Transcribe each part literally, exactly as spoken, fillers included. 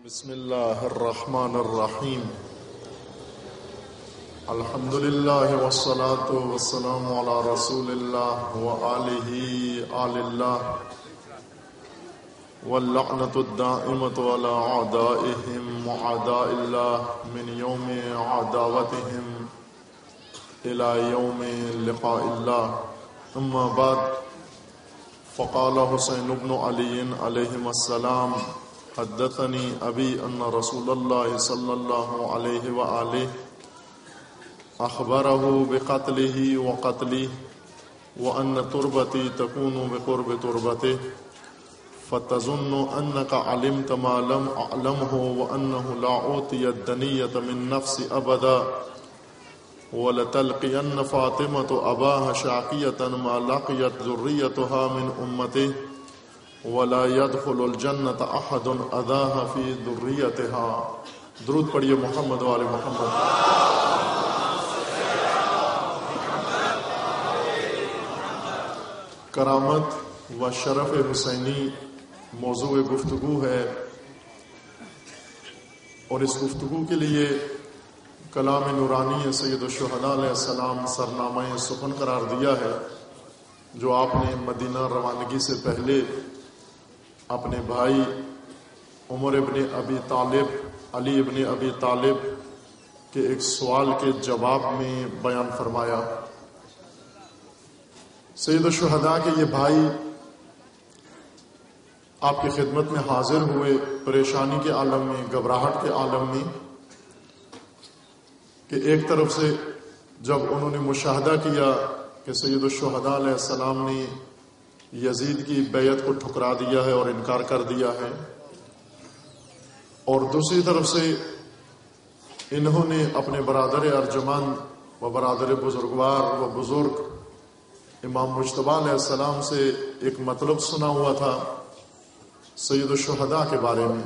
بسم اللہ الرحمن الرحیم الحمد للہ والصلاة والسلام علی رسول اللہ وآلہ آل اللہ واللعنۃ الدائمۃ علی اعدائہم وأعداء اللہ من یوم عداوتہم الی یوم لقاء اللہ اما بعد فقال حسین بن علی علیہم السلام حدثني أبي أن رسول الله صلى الله عليه وآله أخبره بقتله وقتله وأن تربتي تكون بقرب تربته فتظن أنك علمت ما لم أعلمه وأنه لا أعطي الدنية من نفسي أبدا ولتلقين فاطمة أباها شاقية ما لقيت ذريتها من أمته ولا يدخل الجنة أحد أذاها في ذريتها. درود پڑھیے محمد وآل محمد. کرامت و شرف حسینی موضوع گفتگو ہے، اور اس گفتگو کے لیے کلام نورانی سید الشہداء علیہ السلام سرنامہ سخن قرار دیا ہے، جو آپ نے مدینہ روانگی سے پہلے اپنے بھائی عمر ابن ابی طالب علی ابن ابی طالب کے ایک سوال کے جواب میں بیان فرمایا. سید الشہداء کے یہ بھائی آپ کی خدمت میں حاضر ہوئے، پریشانی کے عالم میں، گھبراہٹ کے عالم میں، کہ ایک طرف سے جب انہوں نے مشاہدہ کیا کہ سید الشہداء علیہ السلام نے یزید کی بیعت کو ٹھکرا دیا ہے اور انکار کر دیا ہے، اور دوسری طرف سے انہوں نے اپنے برادر ارجمند و برادر بزرگوار و بزرگ امام مجتبیٰ علیہ السلام سے ایک مطلب سنا ہوا تھا سید الشہداء کے بارے میں.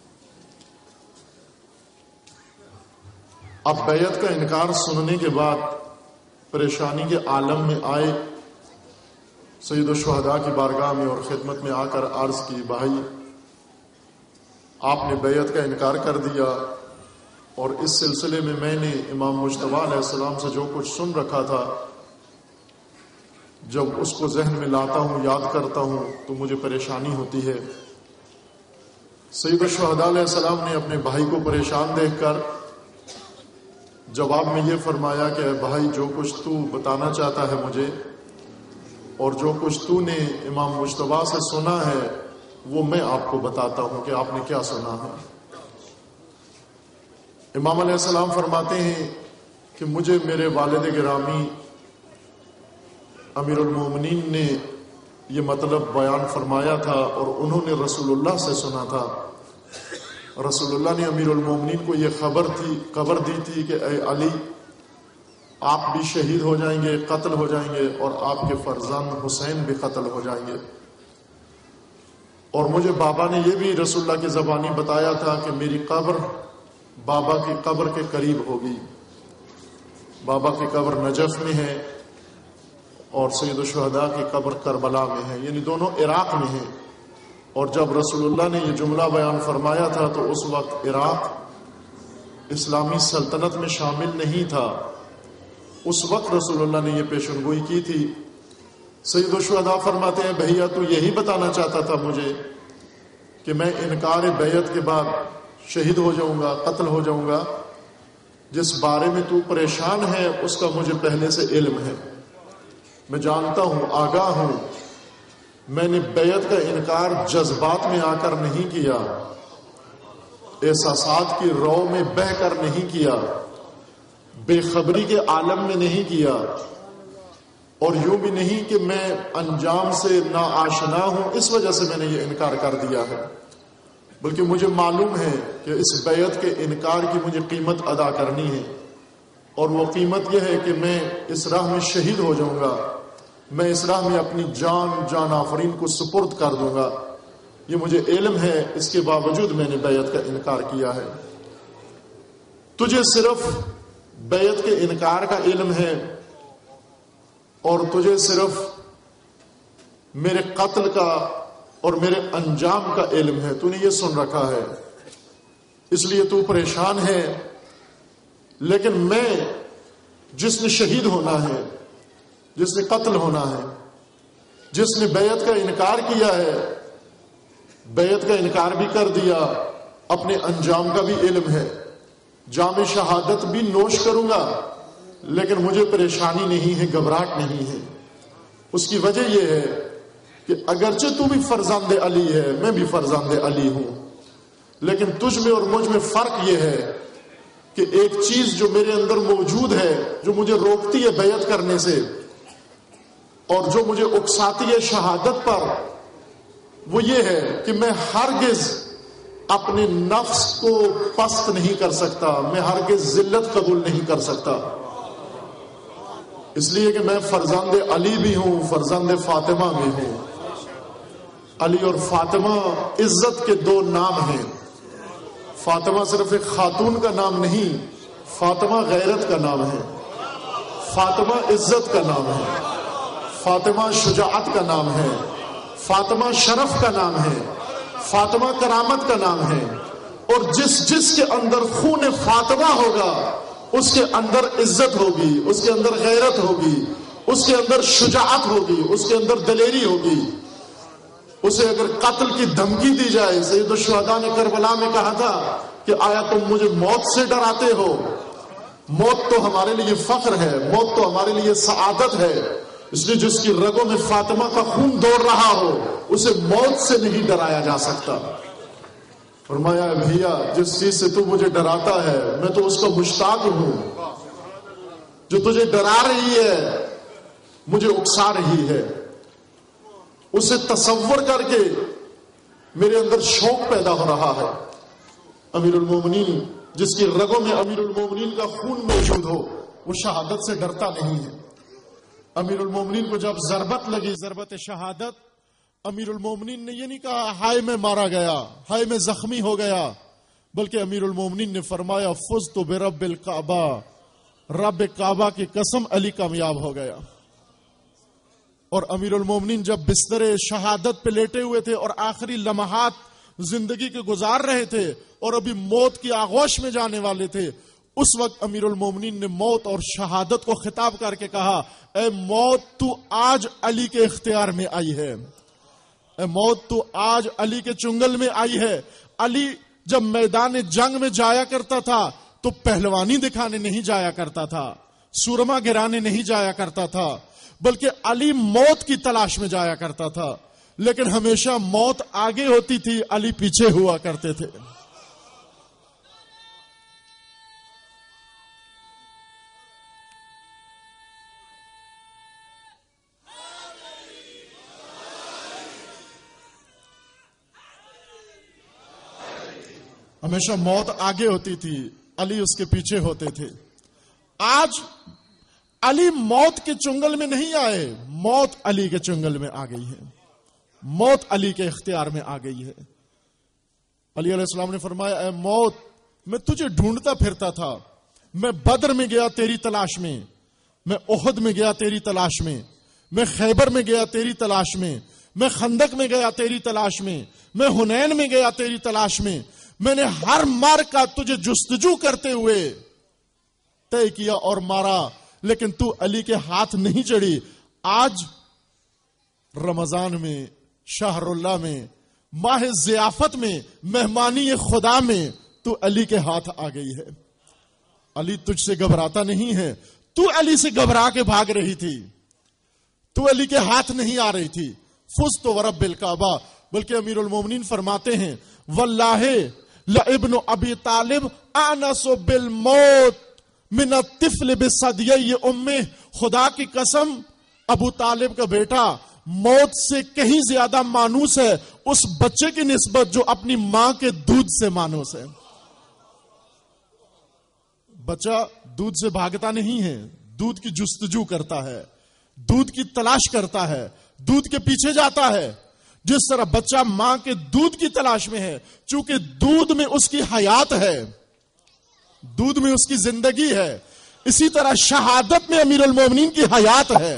اب بیعت کا انکار سننے کے بعد پریشانی کے عالم میں آئے، سید الشہداء کی بارگاہ میں اور خدمت میں آ کر عرض کی، بھائی آپ نے بیعت کا انکار کر دیا، اور اس سلسلے میں میں نے امام مجتبیٰ علیہ السلام سے جو کچھ سن رکھا تھا، جب اس کو ذہن میں لاتا ہوں، یاد کرتا ہوں، تو مجھے پریشانی ہوتی ہے. سید الشہداء علیہ السلام نے اپنے بھائی کو پریشان دیکھ کر جواب میں یہ فرمایا کہ بھائی، جو کچھ تو بتانا چاہتا ہے مجھے، اور جو کچھ تو نے امام مجتبیٰ سے سنا ہے، وہ میں آپ کو بتاتا ہوں کہ آپ نے کیا سنا ہے. امام علیہ السلام فرماتے ہیں کہ مجھے میرے والد گرامی امیر المومنین نے یہ مطلب بیان فرمایا تھا، اور انہوں نے رسول اللہ سے سنا تھا. رسول اللہ نے امیر المومنین کو یہ خبر تھی خبر دی تھی کہ اے علی، آپ بھی شہید ہو جائیں گے، قتل ہو جائیں گے، اور آپ کے فرزند حسین بھی قتل ہو جائیں گے. اور مجھے بابا نے یہ بھی رسول اللہ کی زبانی بتایا تھا کہ میری قبر بابا کی قبر کے قریب ہوگی. بابا کی قبر نجف میں ہے اور سید الشہداء کی قبر کربلا میں ہے، یعنی دونوں عراق میں ہیں. اور جب رسول اللہ نے یہ جملہ بیان فرمایا تھا تو اس وقت عراق اسلامی سلطنت میں شامل نہیں تھا. اس وقت رسول اللہ نے یہ پیشن گوئی کی تھی. سید الشہداء فرماتے ہیں، بھیا تو یہی بتانا چاہتا تھا مجھے کہ میں انکار بیعت کے بعد شہید ہو جاؤں گا، قتل ہو جاؤں گا. جس بارے میں تو پریشان ہے اس کا مجھے پہلے سے علم ہے، میں جانتا ہوں، آگاہ ہوں. میں نے بیعت کا انکار جذبات میں آ کر نہیں کیا، احساسات کی رو میں بہہ کر نہیں کیا، بے خبری کے عالم میں نہیں کیا، اور یوں بھی نہیں کہ میں انجام سے ناآشنا ہوں اس وجہ سے میں نے یہ انکار کر دیا ہے، بلکہ مجھے معلوم ہے کہ اس بیعت کے انکار کی مجھے قیمت ادا کرنی ہے، اور وہ قیمت یہ ہے کہ میں اس راہ میں شہید ہو جاؤں گا، میں اس راہ میں اپنی جان جان آفرین کو سپرد کر دوں گا. یہ مجھے علم ہے، اس کے باوجود میں نے بیعت کا انکار کیا ہے. تجھے صرف بیعت کے انکار کا علم ہے، اور تجھے صرف میرے قتل کا اور میرے انجام کا علم ہے، تو نے یہ سن رکھا ہے. اس لیے تو پریشان ہے، لیکن میں جس نے شہید ہونا ہے، جس نے قتل ہونا ہے، جس نے بیعت کا انکار کیا ہے، بیعت کا انکار بھی کر دیا، اپنے انجام کا بھی علم ہے، جام شہادت بھی نوش کروں گا، لیکن مجھے پریشانی نہیں ہے، گھبراہٹ نہیں ہے۔ اس کی وجہ یہ ہے کہ اگرچہ تو بھی فرزند علی ہے، میں بھی فرزند علی ہوں، لیکن تجھ میں اور مجھ میں فرق یہ ہے کہ ایک چیز جو میرے اندر موجود ہے، جو مجھے روکتی ہے بیعت کرنے سے اور جو مجھے اکساتی ہے شہادت پر، وہ یہ ہے کہ میں ہرگز اپنے نفس کو پست نہیں کر سکتا، میں ہرگز ذلت قبول نہیں کر سکتا، اس لیے کہ میں فرزند علی بھی ہوں، فرزند فاطمہ بھی ہوں۔ علی اور فاطمہ عزت کے دو نام ہیں۔ فاطمہ صرف ایک خاتون کا نام نہیں، فاطمہ غیرت کا نام ہے، فاطمہ عزت کا نام ہے، فاطمہ شجاعت کا نام ہے، فاطمہ شرف کا نام ہے، فاطمہ کرامت کا نام ہے، اور جس جس کے اندر خون فاطمہ ہوگا اس کے اندر عزت ہوگی، اس کے اندر غیرت ہوگی، اس کے اندر شجاعت ہوگی، اس کے اندر دلیری ہوگی۔ اسے اگر قتل کی دھمکی دی جائے، سید الشہداء نے کربلا میں کہا تھا کہ آیا تم مجھے موت سے ڈراتے ہو؟ موت تو ہمارے لیے فخر ہے، موت تو ہمارے لیے سعادت ہے، اس لیے جس کی رگوں میں فاطمہ کا خون دوڑ رہا ہو اسے موت سے نہیں ڈرایا جا سکتا۔ فرمایا بھیا جس چیز سے تو مجھے ڈراتا ہے میں تو اس کا مشتاق ہوں، جو تجھے ڈرا رہی ہے مجھے اکسا رہی ہے، اسے تصور کر کے میرے اندر شوق پیدا ہو رہا ہے۔ امیر المومنین جس کی رگوں میں امیر المومنین کا خون موجود ہو وہ شہادت سے ڈرتا نہیں ہے۔ امیر المومنین کو جب ضربت لگی، ضربت شہادت، امیر المومنین نے یہ نہیں کہا ہائے میں مارا گیا، ہائے میں زخمی ہو گیا، بلکہ امیر المومنین نے فرمایا فزت برب الکعبہ، رب کعبہ کی قسم علی کامیاب ہو گیا۔ اور امیر المومنین جب بستر شہادت پہ لیٹے ہوئے تھے اور آخری لمحات زندگی کے گزار رہے تھے اور ابھی موت کی آغوش میں جانے والے تھے، اس وقت امیر المومنین نے موت اور شہادت کو خطاب کر کے کہا اے موت تو آج علی کے اختیار میں آئی ہے، اے موت تو آج علی کے چنگل میں آئی ہے۔ علی جب میدان جنگ میں جایا کرتا تھا تو پہلوانی دکھانے نہیں جایا کرتا تھا، سورما گرانے نہیں جایا کرتا تھا، بلکہ علی موت کی تلاش میں جایا کرتا تھا، لیکن ہمیشہ موت آگے ہوتی تھی، علی پیچھے ہوا کرتے تھے۔ ہمیشہ موت آگے ہوتی تھی، علی اس کے پیچھے ہوتے تھے۔ آج علی موت کے چنگل میں نہیں آئے، موت علی کے چنگل میں آ گئی ہے، موت علی کے اختیار میں آ گئی ہے۔ علی علیہ السلام نے فرمایا اے موت میں تجھے ڈھونڈتا پھرتا تھا، میں بدر میں گیا تیری تلاش میں، میں احد میں گیا تیری تلاش میں، میں خیبر میں گیا تیری تلاش میں، میں خندق میں گیا تیری تلاش میں، میں حنین میں گیا تیری تلاش میں، میں نے ہر مار کا تجھے جستجو کرتے ہوئے طے کیا اور مارا، لیکن تو علی کے ہاتھ نہیں چڑھی۔ آج رمضان میں، شہر اللہ میں، ماہ ضیافت میں، مہمانی خدا میں تو علی کے ہاتھ آ گئی ہے۔ علی تجھ سے گھبراتا نہیں ہے، تو علی سے گھبرا کے بھاگ رہی تھی، تو علی کے ہاتھ نہیں آ رہی تھی۔ فزت ورب الکعبہ، بلکہ امیر المومنین فرماتے ہیں واللہ لابن ابی طالب انس بالموت من الطفل بثدیی امہ، خدا کی قسم ابو طالب کا بیٹا موت سے کہیں زیادہ مانوس ہے اس بچے کی نسبت جو اپنی ماں کے دودھ سے مانوس ہے۔ بچہ دودھ سے بھاگتا نہیں ہے، دودھ کی جستجو کرتا ہے، دودھ کی تلاش کرتا ہے، دودھ کے پیچھے جاتا ہے۔ جس طرح بچہ ماں کے دودھ کی تلاش میں ہے، چونکہ دودھ میں اس کی حیات ہے، دودھ میں اس کی زندگی ہے، اسی طرح شہادت میں امیر المومنین کی حیات ہے۔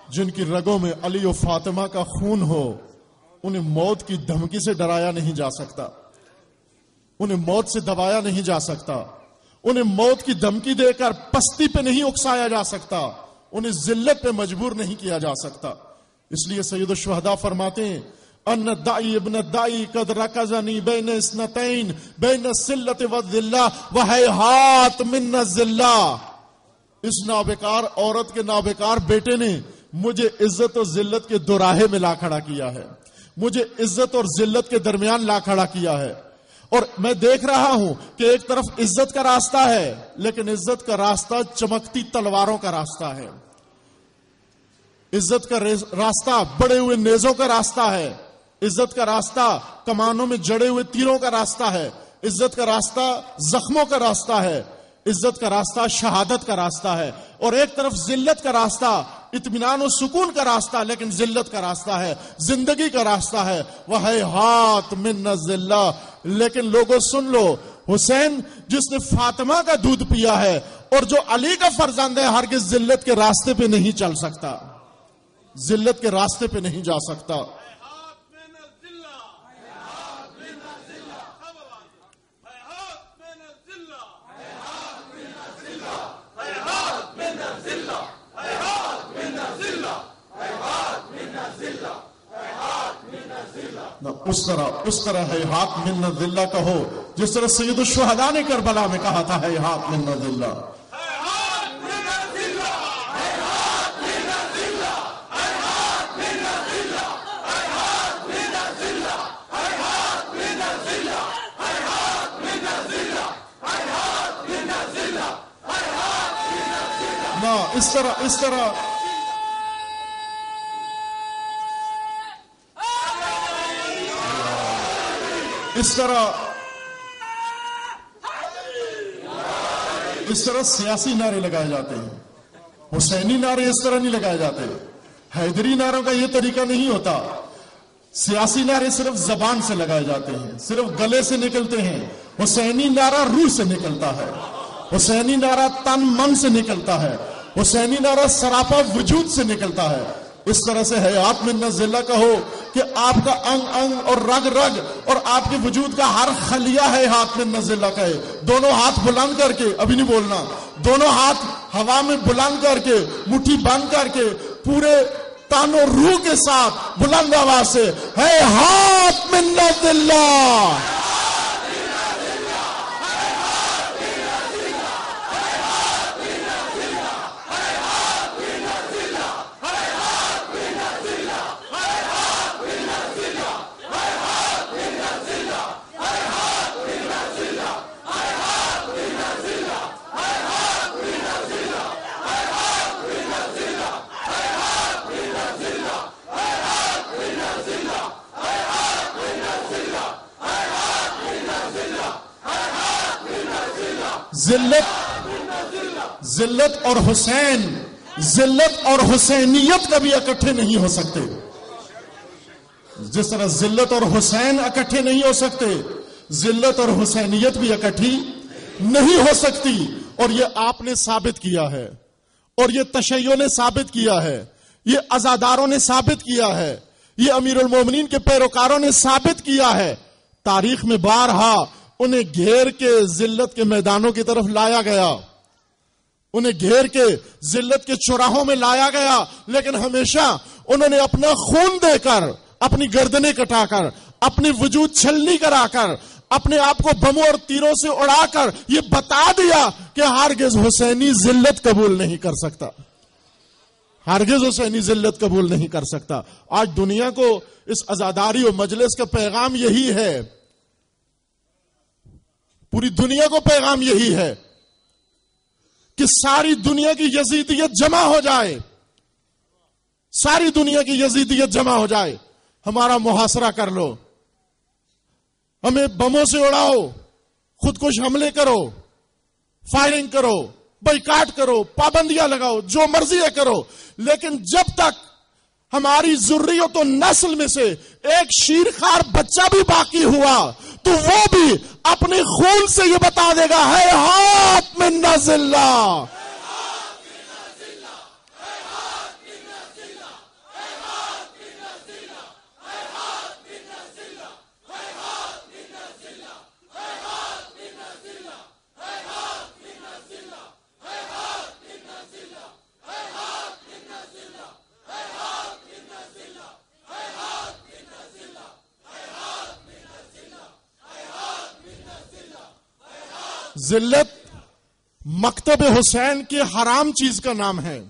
جن کی رگوں میں علی و فاطمہ کا خون ہو، انہیں موت کی دھمکی سے ڈرایا نہیں جا سکتا، انہیں موت سے دبایا نہیں جا سکتا، انہیں موت کی دھمکی دے کر پستی پہ نہیں اکسایا جا سکتا، انہیں ذلت پہ مجبور نہیں کیا جا سکتا۔ اس لیے سید الشہداء فرماتے ہیں ان الدائی ابن الدائی قد رکزنی بین اثنتین بین الذلۃ والذلہ وہیہات من الذلہ۔ اس نابکار عورت کے نابکار بیٹے نے مجھے عزت اور ذلت کے دوراہے میں لا کھڑا کیا ہے، مجھے عزت اور ذلت کے درمیان لا کھڑا کیا ہے، اور میں دیکھ رہا ہوں کہ ایک طرف عزت کا راستہ ہے لیکن عزت کا راستہ چمکتی تلواروں کا راستہ ہے، عزت کا راستہ بڑے ہوئے نیزوں کا راستہ ہے، عزت کا راستہ کمانوں میں جڑے ہوئے تیروں کا راستہ ہے، عزت کا راستہ زخموں کا راستہ ہے، عزت کا راستہ شہادت کا راستہ ہے، اور ایک طرف ذلت کا راستہ اطمینان و سکون کا راستہ لیکن ذلت کا راستہ ہے، زندگی کا راستہ ہے، وہیہات من الذلہ۔ لیکن لوگوں سن لو، حسین جس نے فاطمہ کا دودھ پیا ہے اور جو علی کا فرزند ہے ہرگز ذلت کے راستے پہ نہیں چل سکتا، ذلت کے راستے پہ نہیں جا سکتا۔ اس طرح اس طرح ہے ہاتھ من الذلہ کہو جس طرح سید الشہداء نے کربلا میں کہا تھا ہے ہاتھ من الذلہ۔ نہ اس طرح اس طرح اس طرح اس طرح سیاسی نعرے لگائے جاتے ہیں، حسینی نعرے اس طرح نہیں لگائے جاتے، حیدری نعروں کا یہ طریقہ نہیں ہوتا۔ سیاسی نعرے صرف زبان سے لگائے جاتے ہیں، صرف گلے سے نکلتے ہیں، حسینی نعرہ روح سے نکلتا ہے، حسینی نعرہ تن من سے نکلتا ہے، حسینی نعرہ سراپا وجود سے نکلتا ہے۔ اس طرح سے حیات من الذلہ کہو کہ آپ کا انگ انگ اور رگ رگ اور آپ کے وجود کا ہر خلیہ ہے ہاتھ من الذلہ کہے، دونوں ہاتھ بلند کر کے، ابھی نہیں بولنا، دونوں ہاتھ ہوا میں بلند کر کے، مٹھی بند کر کے، پورے تن و روح کے ساتھ بلند آواز سے ہے ہاتھ من الذلہ۔ ذلت ذلت اور حسین، ذلت اور حسینیت کبھی اکٹھے نہیں ہو سکتے، جس طرح ذلت اور حسین اکٹھے نہیں ہو سکتے، ذلت اور حسینیت بھی اکٹھی نہیں ہو سکتی۔ اور یہ آپ نے ثابت کیا ہے، اور یہ تشیع نے ثابت کیا ہے، یہ عزاداروں نے ثابت کیا ہے، یہ امیر المومنین کے پیروکاروں نے ثابت کیا ہے۔ تاریخ میں بارہا انہیں گھیر کے ذلت کے میدانوں کی طرف لایا گیا، انہیں گھیر کے ذلت کے چوراہوں میں لایا گیا، لیکن ہمیشہ انہوں نے اپنا خون دے کر، اپنی گردنیں کٹا کر، اپنی وجود چھلنی کرا کر، اپنے آپ کو بموں اور تیروں سے اڑا کر یہ بتا دیا کہ ہرگز حسینی ذلت قبول نہیں کر سکتا، ہرگز حسینی ذلت قبول نہیں کر سکتا۔ آج دنیا کو اس عزاداری و مجلس کا پیغام یہی ہے، پوری دنیا کو پیغام یہی ہے کہ ساری دنیا کی یزیدیت جمع ہو جائے، ساری دنیا کی یزیدیت جمع ہو جائے، ہمارا محاصرہ کر لو، ہمیں بموں سے اڑاؤ، خودکش حملے کرو، فائرنگ کرو، بائیکاٹ کرو، پابندیاں لگاؤ، جو مرضی ہے کرو، لیکن جب تک ہماری ذریت و نسل میں سے ایک شیرخوار بچہ بھی باقی ہوا تو وہ بھی اپنے خون سے یہ بتا دے گا ہے ہاتھ من الذلہ۔ ذلت مکتب حسین کے حرام چیز کا نام ہے.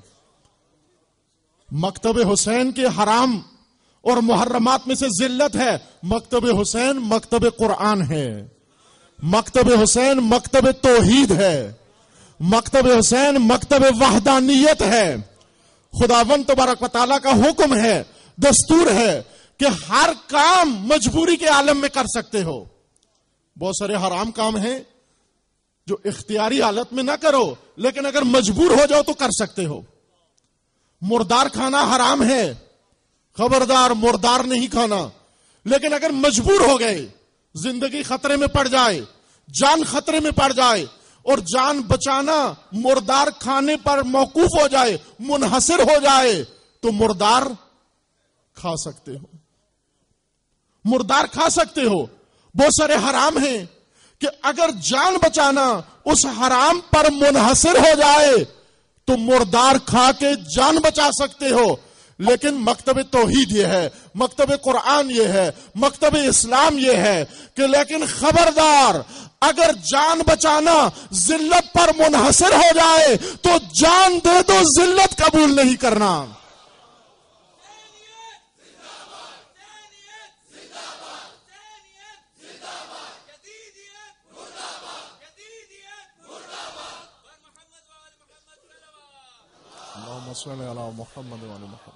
مکتب حسین کے حرام اور محرمات میں سے ذلت ہے. مکتب حسین مکتب قرآن ہے. مکتب حسین مکتب توحید ہے. مکتب حسین مکتب وحدانیت ہے. خداوند تبارک و تعالیٰ کا حکم ہے, دستور ہے کہ ہر کام مجبوری کے عالم میں کر سکتے ہو. بہت سارے حرام کام ہیں جو اختیاری حالت میں نہ کرو, لیکن اگر مجبور ہو جاؤ تو کر سکتے ہو. مردار کھانا حرام ہے, خبردار مردار نہیں کھانا. لیکن اگر مجبور ہو گئے, زندگی خطرے میں پڑ جائے, جان خطرے میں پڑ جائے اور جان بچانا مردار کھانے پر موقوف ہو جائے, منحصر ہو جائے, تو مردار کھا سکتے ہو. مردار کھا سکتے ہو. بہت سارے حرام ہیں کہ اگر جان بچانا اس حرام پر منحصر ہو جائے تو مردار کھا کے جان بچا سکتے ہو. لیکن مکتب توحید یہ ہے, مکتب قرآن یہ ہے, مکتب اسلام یہ ہے کہ لیکن خبردار, اگر جان بچانا ذلت پر منحصر ہو جائے تو جان دے دو, ذلت قبول نہیں کرنا. محمد محمد.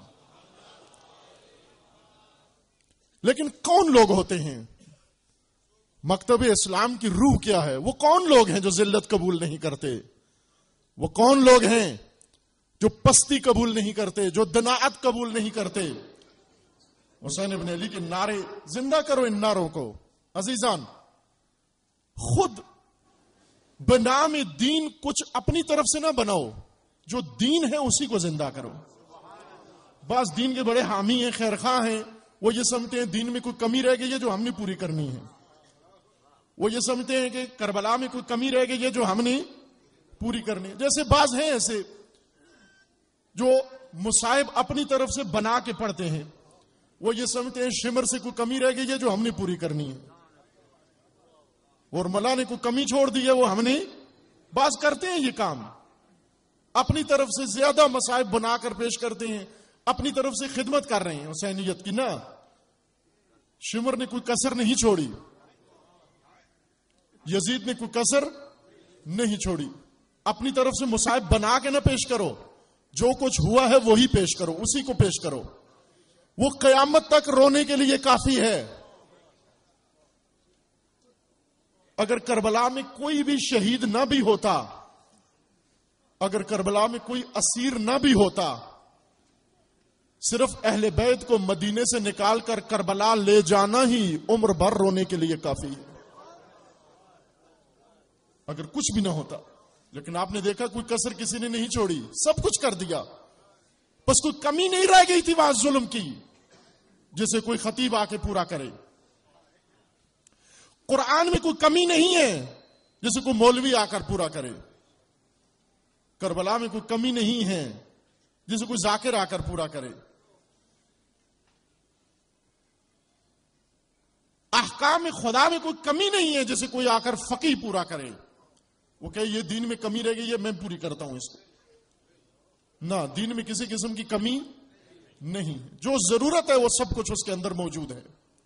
لیکن کون لوگ ہوتے ہیں؟ مکتب اسلام کی روح کیا ہے؟ وہ کون لوگ ہیں جو ذلت قبول نہیں کرتے؟ وہ کون لوگ ہیں جو پستی قبول نہیں کرتے, جو دناعت قبول نہیں کرتے؟ حسین ابن علی کے نعرے زندہ کرو ان نعروں کو. عزیزان, خود بنام دین کچھ اپنی طرف سے نہ بناؤ, جو دین ہے اسی کو زندہ کرو. بعض دین کے بڑے حامی ہیں, خیرخواہ ہیں, وہ یہ سمجھتے ہیں دین میں کوئی کمی رہ گئی ہے جو ہم نے پوری کرنی ہے. وہ یہ سمجھتے ہیں کہ کربلا میں کوئی کمی رہ گئی ہے جو ہم نے پوری کرنی ہے. جیسے بعض ہیں ایسے جو مصائب اپنی طرف سے بنا کے پڑھتے ہیں, وہ یہ سمجھتے ہیں شمر سے کوئی کمی رہ گئی ہے جو ہم نے پوری کرنی ہے, اور ملا نے کوئی کمی چھوڑ دی ہے وہ ہم نے. بعض کرتے ہیں یہ کام, اپنی طرف سے زیادہ مصائب بنا کر پیش کرتے ہیں, اپنی طرف سے خدمت کر رہے ہیں حسینیت کی. نہ, شمر نے کوئی کسر نہیں چھوڑی, یزید نے کوئی کسر نہیں چھوڑی. اپنی طرف سے مصائب بنا کے نہ پیش کرو, جو کچھ ہوا ہے وہی پیش کرو, اسی کو پیش کرو. وہ قیامت تک رونے کے لیے کافی ہے. اگر کربلا میں کوئی بھی شہید نہ بھی ہوتا, اگر کربلا میں کوئی اسیر نہ بھی ہوتا, صرف اہل بیت کو مدینے سے نکال کر کربلا لے جانا ہی عمر بھر رونے کے لیے کافی ہے. اگر کچھ بھی نہ ہوتا, لیکن آپ نے دیکھا کوئی کسر کسی نے نہیں چھوڑی, سب کچھ کر دیا. بس کوئی کمی نہیں رہ گئی تھی وہاں ظلم کی جسے کوئی خطیب آ کے پورا کرے. قرآن میں کوئی کمی نہیں ہے جسے کوئی مولوی آ کر پورا کرے. کربلا میں کوئی کمی نہیں ہے جسے کوئی ذاکر آ کر پورا کرے. احکام خدا میں کوئی کمی نہیں ہے جسے کوئی آ کر فقیہ پورا کرے. وہ کہ یہ دین میں کمی رہ گئی ہے, میں پوری کرتا ہوں اس کو. نہ, دین میں کسی قسم کی کمی نہیں. جو ضرورت ہے وہ سب کچھ اس کے اندر موجود ہے.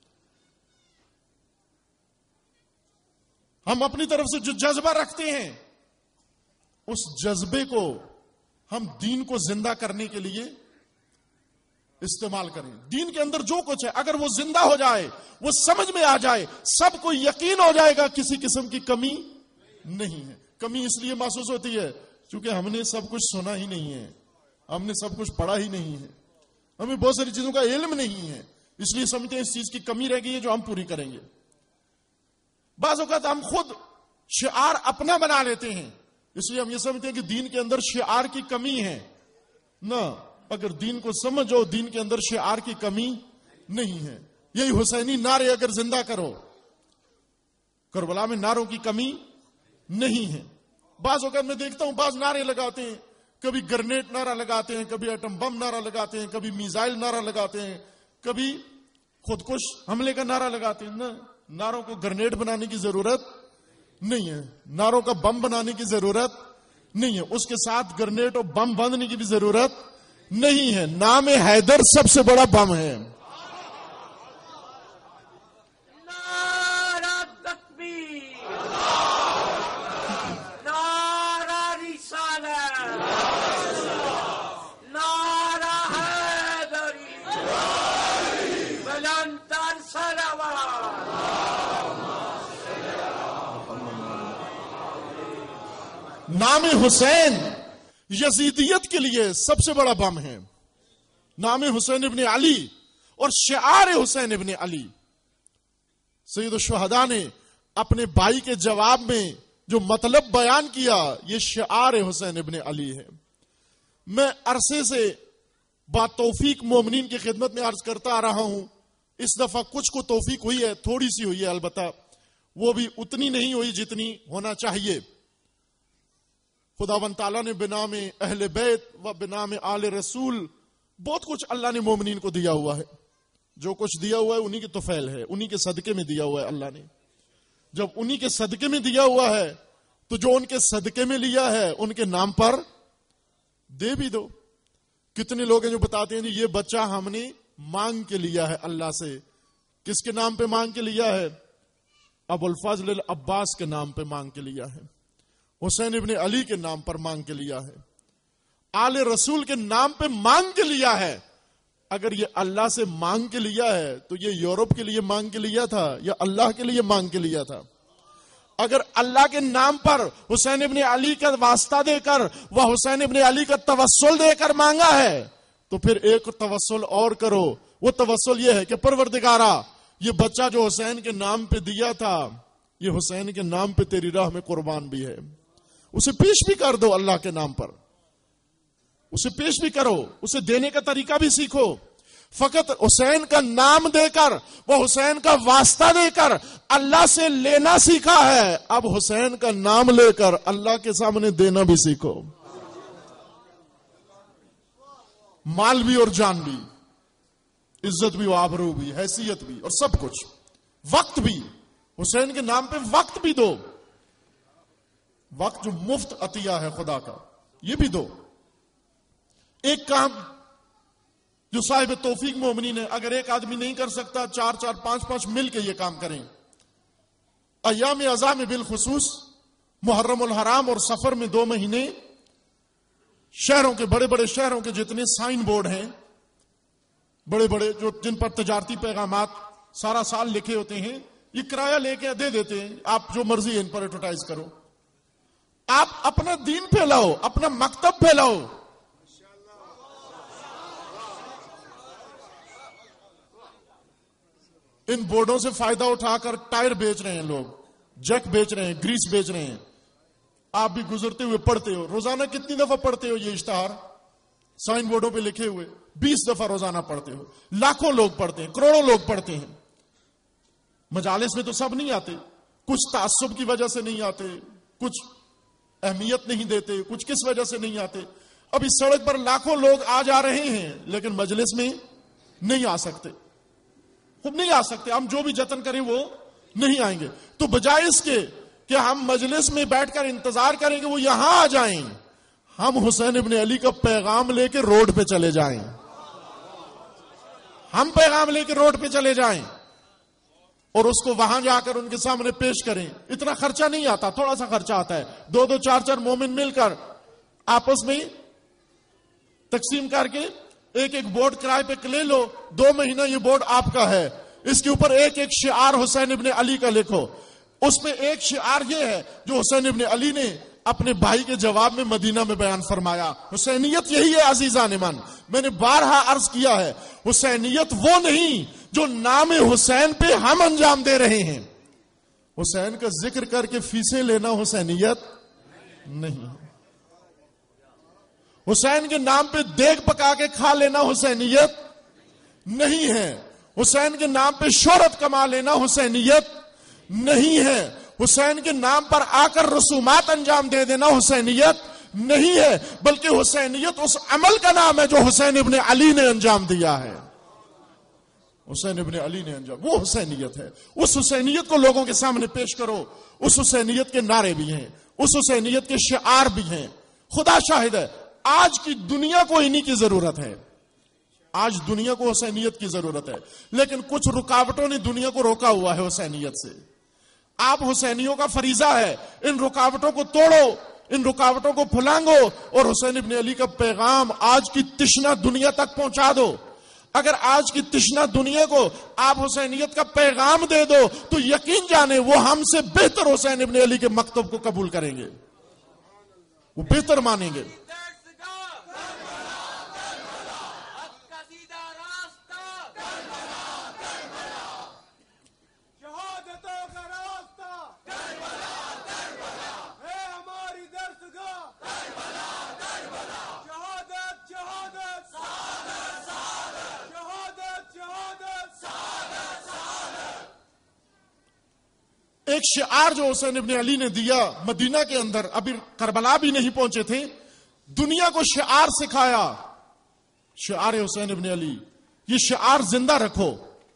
ہم اپنی طرف سے جو جذبہ رکھتے ہیں, اس جذبے کو ہم دین کو زندہ کرنے کے لیے استعمال کریں. دین کے اندر جو کچھ ہے اگر وہ زندہ ہو جائے, وہ سمجھ میں آ جائے, سب کو یقین ہو جائے گا کسی قسم کی کمی نہیں ہے. کمی اس لیے محسوس ہوتی ہے چونکہ ہم نے سب کچھ سنا ہی نہیں ہے, ہم نے سب کچھ پڑھا ہی نہیں ہے, ہمیں بہت ساری چیزوں کا علم نہیں ہے, اس لیے سمجھتے ہیں اس چیز کی کمی رہ گئی ہے جو ہم پوری کریں گے. بعض اوقات ہم خود شعار اپنا بنا لیتے ہیں, اس لیے ہم یہ سمجھتے ہیں کہ دین کے اندر شعار کی کمی ہے. نہ, اگر دین کو سمجھو, دین کے اندر شعار کی کمی نہیں ہے. یہی حسینی نعرے اگر زندہ کرو, کربلا میں نعروں کی کمی نہیں ہے. بعض اوقات میں دیکھتا ہوں بعض نعرے لگاتے ہیں, کبھی گرنیٹ نعرہ لگاتے ہیں, کبھی ایٹم بم نعرہ لگاتے ہیں, کبھی میزائل نعرہ لگاتے ہیں, کبھی خودکش حملے کا نعرہ لگاتے ہیں. نہ, نعروں کو گرنیٹ بنانے کی ضرورت نہیں ہے. نعروں کا بم بنانے کی ضرورت نہیں ہے. اس کے ساتھ گرنیڈ اور بم باندھنے کی بھی ضرورت نہیں ہے. نام حیدر سب سے بڑا بم ہے. نعرہ تکبیر، نعرہ رسالت، نعرہ حیدری، بلندتر صلوات. نام حسین یزیدیت کے لیے سب سے بڑا بم ہے. نام حسین ابن علی اور شعار حسین ابن علی. سید الشہداء نے اپنے بھائی کے جواب میں جو مطلب بیان کیا یہ شعار حسین ابن علی ہے. میں عرصے سے با توفیق مومنین کی خدمت میں عرض کرتا آ رہا ہوں. اس دفعہ کچھ کو توفیق ہوئی ہے، تھوڑی سی ہوئی ہے، البتہ وہ بھی اتنی نہیں ہوئی جتنی ہونا چاہیے. خداوند تعالیٰ نے بنام اہل بیت و بنام آل رسول بہت کچھ اللہ نے مومنین کو دیا ہوا ہے. جو کچھ دیا ہوا ہے انہی کی توفیل ہے، انہی کے صدقے میں دیا ہوا ہے اللہ نے. جب انہی کے صدقے میں دیا ہوا ہے تو جو ان کے صدقے میں لیا ہے ان کے نام پر دے بھی دو. کتنے لوگ ہیں جو بتاتے ہیں جی یہ بچہ ہم نے مانگ کے لیا ہے اللہ سے. کس کے نام پہ مانگ کے لیا ہے؟ ابو الفضل العباس کے نام پہ مانگ کے لیا ہے. حسین ابن علی کے نام پر مانگ کے لیا ہے. آل رسول کے نام پہ مانگ کے لیا ہے. اگر یہ اللہ سے مانگ کے لیا ہے تو یہ یورپ کے لیے مانگ کے لیا تھا یا اللہ کے لیے مانگ کے لیا تھا؟ اگر اللہ کے نام پر حسین ابن علی کا واسطہ دے کر وہ حسین ابن علی کا توسل دے کر مانگا ہے تو پھر ایک توسل اور کرو. وہ توسل یہ ہے کہ پروردگارا یہ بچہ جو حسین کے نام پہ دیا تھا یہ حسین کے نام پہ تیری راہ میں قربان بھی ہے. اسے پیش بھی کر دو اللہ کے نام پر. اسے پیش بھی کرو، اسے دینے کا طریقہ بھی سیکھو. فقط حسین کا نام دے کر وہ حسین کا واسطہ دے کر اللہ سے لینا سیکھا ہے. اب حسین کا نام لے کر اللہ کے سامنے دینا بھی سیکھو. مال بھی اور جان بھی، عزت بھی، آبرو بھی، حیثیت بھی اور سب کچھ. وقت بھی، حسین کے نام پہ وقت بھی دو. وقت جو مفت عطیہ ہے خدا کا یہ بھی دو. ایک کام جو صاحب توفیق مومنین ہے، اگر ایک آدمی نہیں کر سکتا چار چار پانچ پانچ مل کے یہ کام کریں. ایام اعزاء میں بالخصوص محرم الحرام اور سفر میں دو مہینے شہروں کے بڑے بڑے شہروں کے جتنے سائن بورڈ ہیں بڑے بڑے جو جن پر تجارتی پیغامات سارا سال لکھے ہوتے ہیں یہ کرایہ لے کے دے دیتے ہیں. آپ جو مرضی ان پر ایڈورٹائز کرو. آپ اپنا دین پھیلاؤ، اپنا مکتب پھیلاؤ. ان بورڈوں سے فائدہ اٹھا کر ٹائر بیچ رہے ہیں لوگ، جیک بیچ رہے ہیں، گریس بیچ رہے ہیں. آپ بھی گزرتے ہوئے پڑھتے ہو. روزانہ کتنی دفعہ پڑھتے ہو یہ اشتہار سائن بورڈوں پہ لکھے ہوئے؟ بیس دفعہ روزانہ پڑھتے ہو. لاکھوں لوگ پڑھتے ہیں، کروڑوں لوگ پڑھتے ہیں. مجالس میں تو سب نہیں آتے، کچھ تعصب کی وجہ سے نہیں آتے، کچھ اہمیت نہیں دیتے، کچھ کس وجہ سے نہیں آتے. اب اس سڑک پر لاکھوں لوگ آ جا رہے ہیں لیکن مجلس میں نہیں آ سکتے. خود نہیں آ سکتے. ہم جو بھی جتن کریں وہ نہیں آئیں گے. تو بجائے اس کے کہ ہم مجلس میں بیٹھ کر انتظار کریں کہ وہ یہاں آ جائیں، ہم حسین ابن علی کا پیغام لے کے روڈ پہ چلے جائیں. ہم پیغام لے کے روڈ پہ چلے جائیں اور اس کو وہاں جا کر ان کے سامنے پیش کریں. اتنا خرچہ نہیں آتا، تھوڑا سا خرچہ آتا ہے. دو دو چار چار مومن مل کر آپس میں تقسیم کر کے ایک ایک بورڈ کرائے پہ لے لو. دو مہینہ یہ بورڈ آپ کا ہے. اس کے اوپر ایک ایک شعار حسین ابن علی کا لکھو. اس میں ایک شعار یہ ہے جو حسین ابن علی نے اپنے بھائی کے جواب میں مدینہ میں بیان فرمایا. حسینیت یہی ہے عزیزان من. میں نے بارہا عرض کیا ہے حسینیت وہ نہیں جو نام حسین پہ ہم انجام دے رہے ہیں. حسین کا ذکر کر کے فیسیں لینا حسینیت نہیں. حسین کے نام پہ دیگ پکا کے کھا لینا حسینیت نہیں ہے. حسین کے نام پہ شہرت کما لینا حسینیت نہیں ہے. حسین کے نام پر آ کر رسومات انجام دے دینا حسینیت نہیں ہے. بلکہ حسینیت اس عمل کا نام ہے جو حسین ابن علی نے انجام دیا ہے. حسین ابن علی نے انجام. وہ حسینیت ہے. اس حسینیت کو لوگوں کے سامنے پیش کرو. اس حسینیت کے نعرے بھی ہیں, اس حسینیت کے شعار بھی ہیں. خدا شاہد ہے آج کی دنیا کو انہی کی ضرورت ہے. آج دنیا کو حسینیت کی ضرورت ہے, لیکن کچھ رکاوٹوں نے دنیا کو روکا ہوا ہے حسینیت سے. آپ حسینیوں کا فریضہ ہے ان رکاوٹوں کو توڑو, ان رکاوٹوں کو پھلانگو اور حسین ابن علی کا پیغام آج کی تشنہ دنیا تک پہنچا دو. اگر آج کی تشنہ دنیا کو آپ حسینیت کا پیغام دے دو تو یقین جانے وہ ہم سے بہتر حسین ابن علی کے مکتب کو قبول کریں گے, وہ بہتر مانیں گے. ایک شعار جو حسین ابن علی نے دیا مدینہ کے اندر, ابھی کربلا بھی نہیں پہنچے تھے, دنیا کو شعار سکھایا, شعار حسین ابن علی. یہ شعار زندہ رکھو,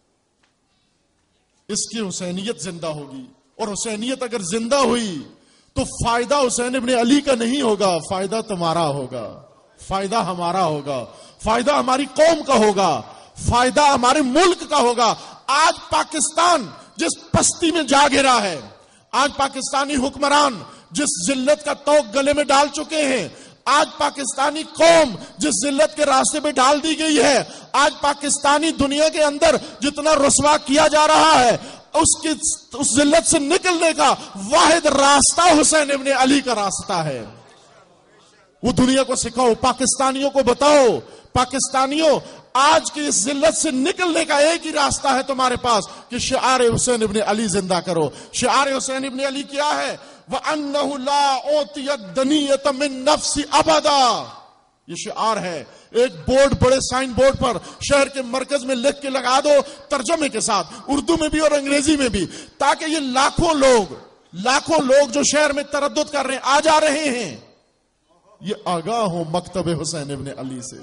اس کی حسینیت زندہ ہوگی. اور حسینیت اگر زندہ ہوئی تو فائدہ حسین ابن علی کا نہیں ہوگا, فائدہ تمہارا ہوگا, فائدہ ہمارا ہوگا, فائدہ ہماری قوم کا ہوگا, فائدہ ہمارے ملک کا ہوگا. آج پاکستان جس پستی میں جا گرا ہے, آج پاکستانی حکمران جس ذلت کا توق گلے میں ڈال چکے ہیں, آج پاکستانی قوم جس ذلت کے راستے پہ ڈال دی گئی ہے, آج پاکستانی دنیا کے اندر جتنا رسوا کیا جا رہا ہے, اس کی اس ذلت سے نکلنے کا واحد راستہ حسین ابن علی کا راستہ ہے. وہ دنیا کو سکھاؤ, پاکستانیوں کو بتاؤ, پاکستانیوں آج کی اس ذلت سے نکلنے کا ایک ہی راستہ ہے تمہارے پاس کہ شعار حسین ابن علی زندہ کرو. شعار حسین ابن علی کیا ہے؟ وَأَنَّهُ لَا أُوتِيَ الدَّنِيَّةَ مِن نَفْسِ أَبَدًا. یہ شعار ہے. ایک بورڈ, بڑے سائن بورڈ پر شہر کے مرکز میں لکھ کے لگا دو ترجمے کے ساتھ, اردو میں بھی اور انگریزی میں بھی, تاکہ یہ لاکھوں لوگ لاکھوں لوگ جو شہر میں تردد کر رہے ہیں, آ جا رہے ہیں, یہ آگاہ ہو مکتب حسین ابن علی سے.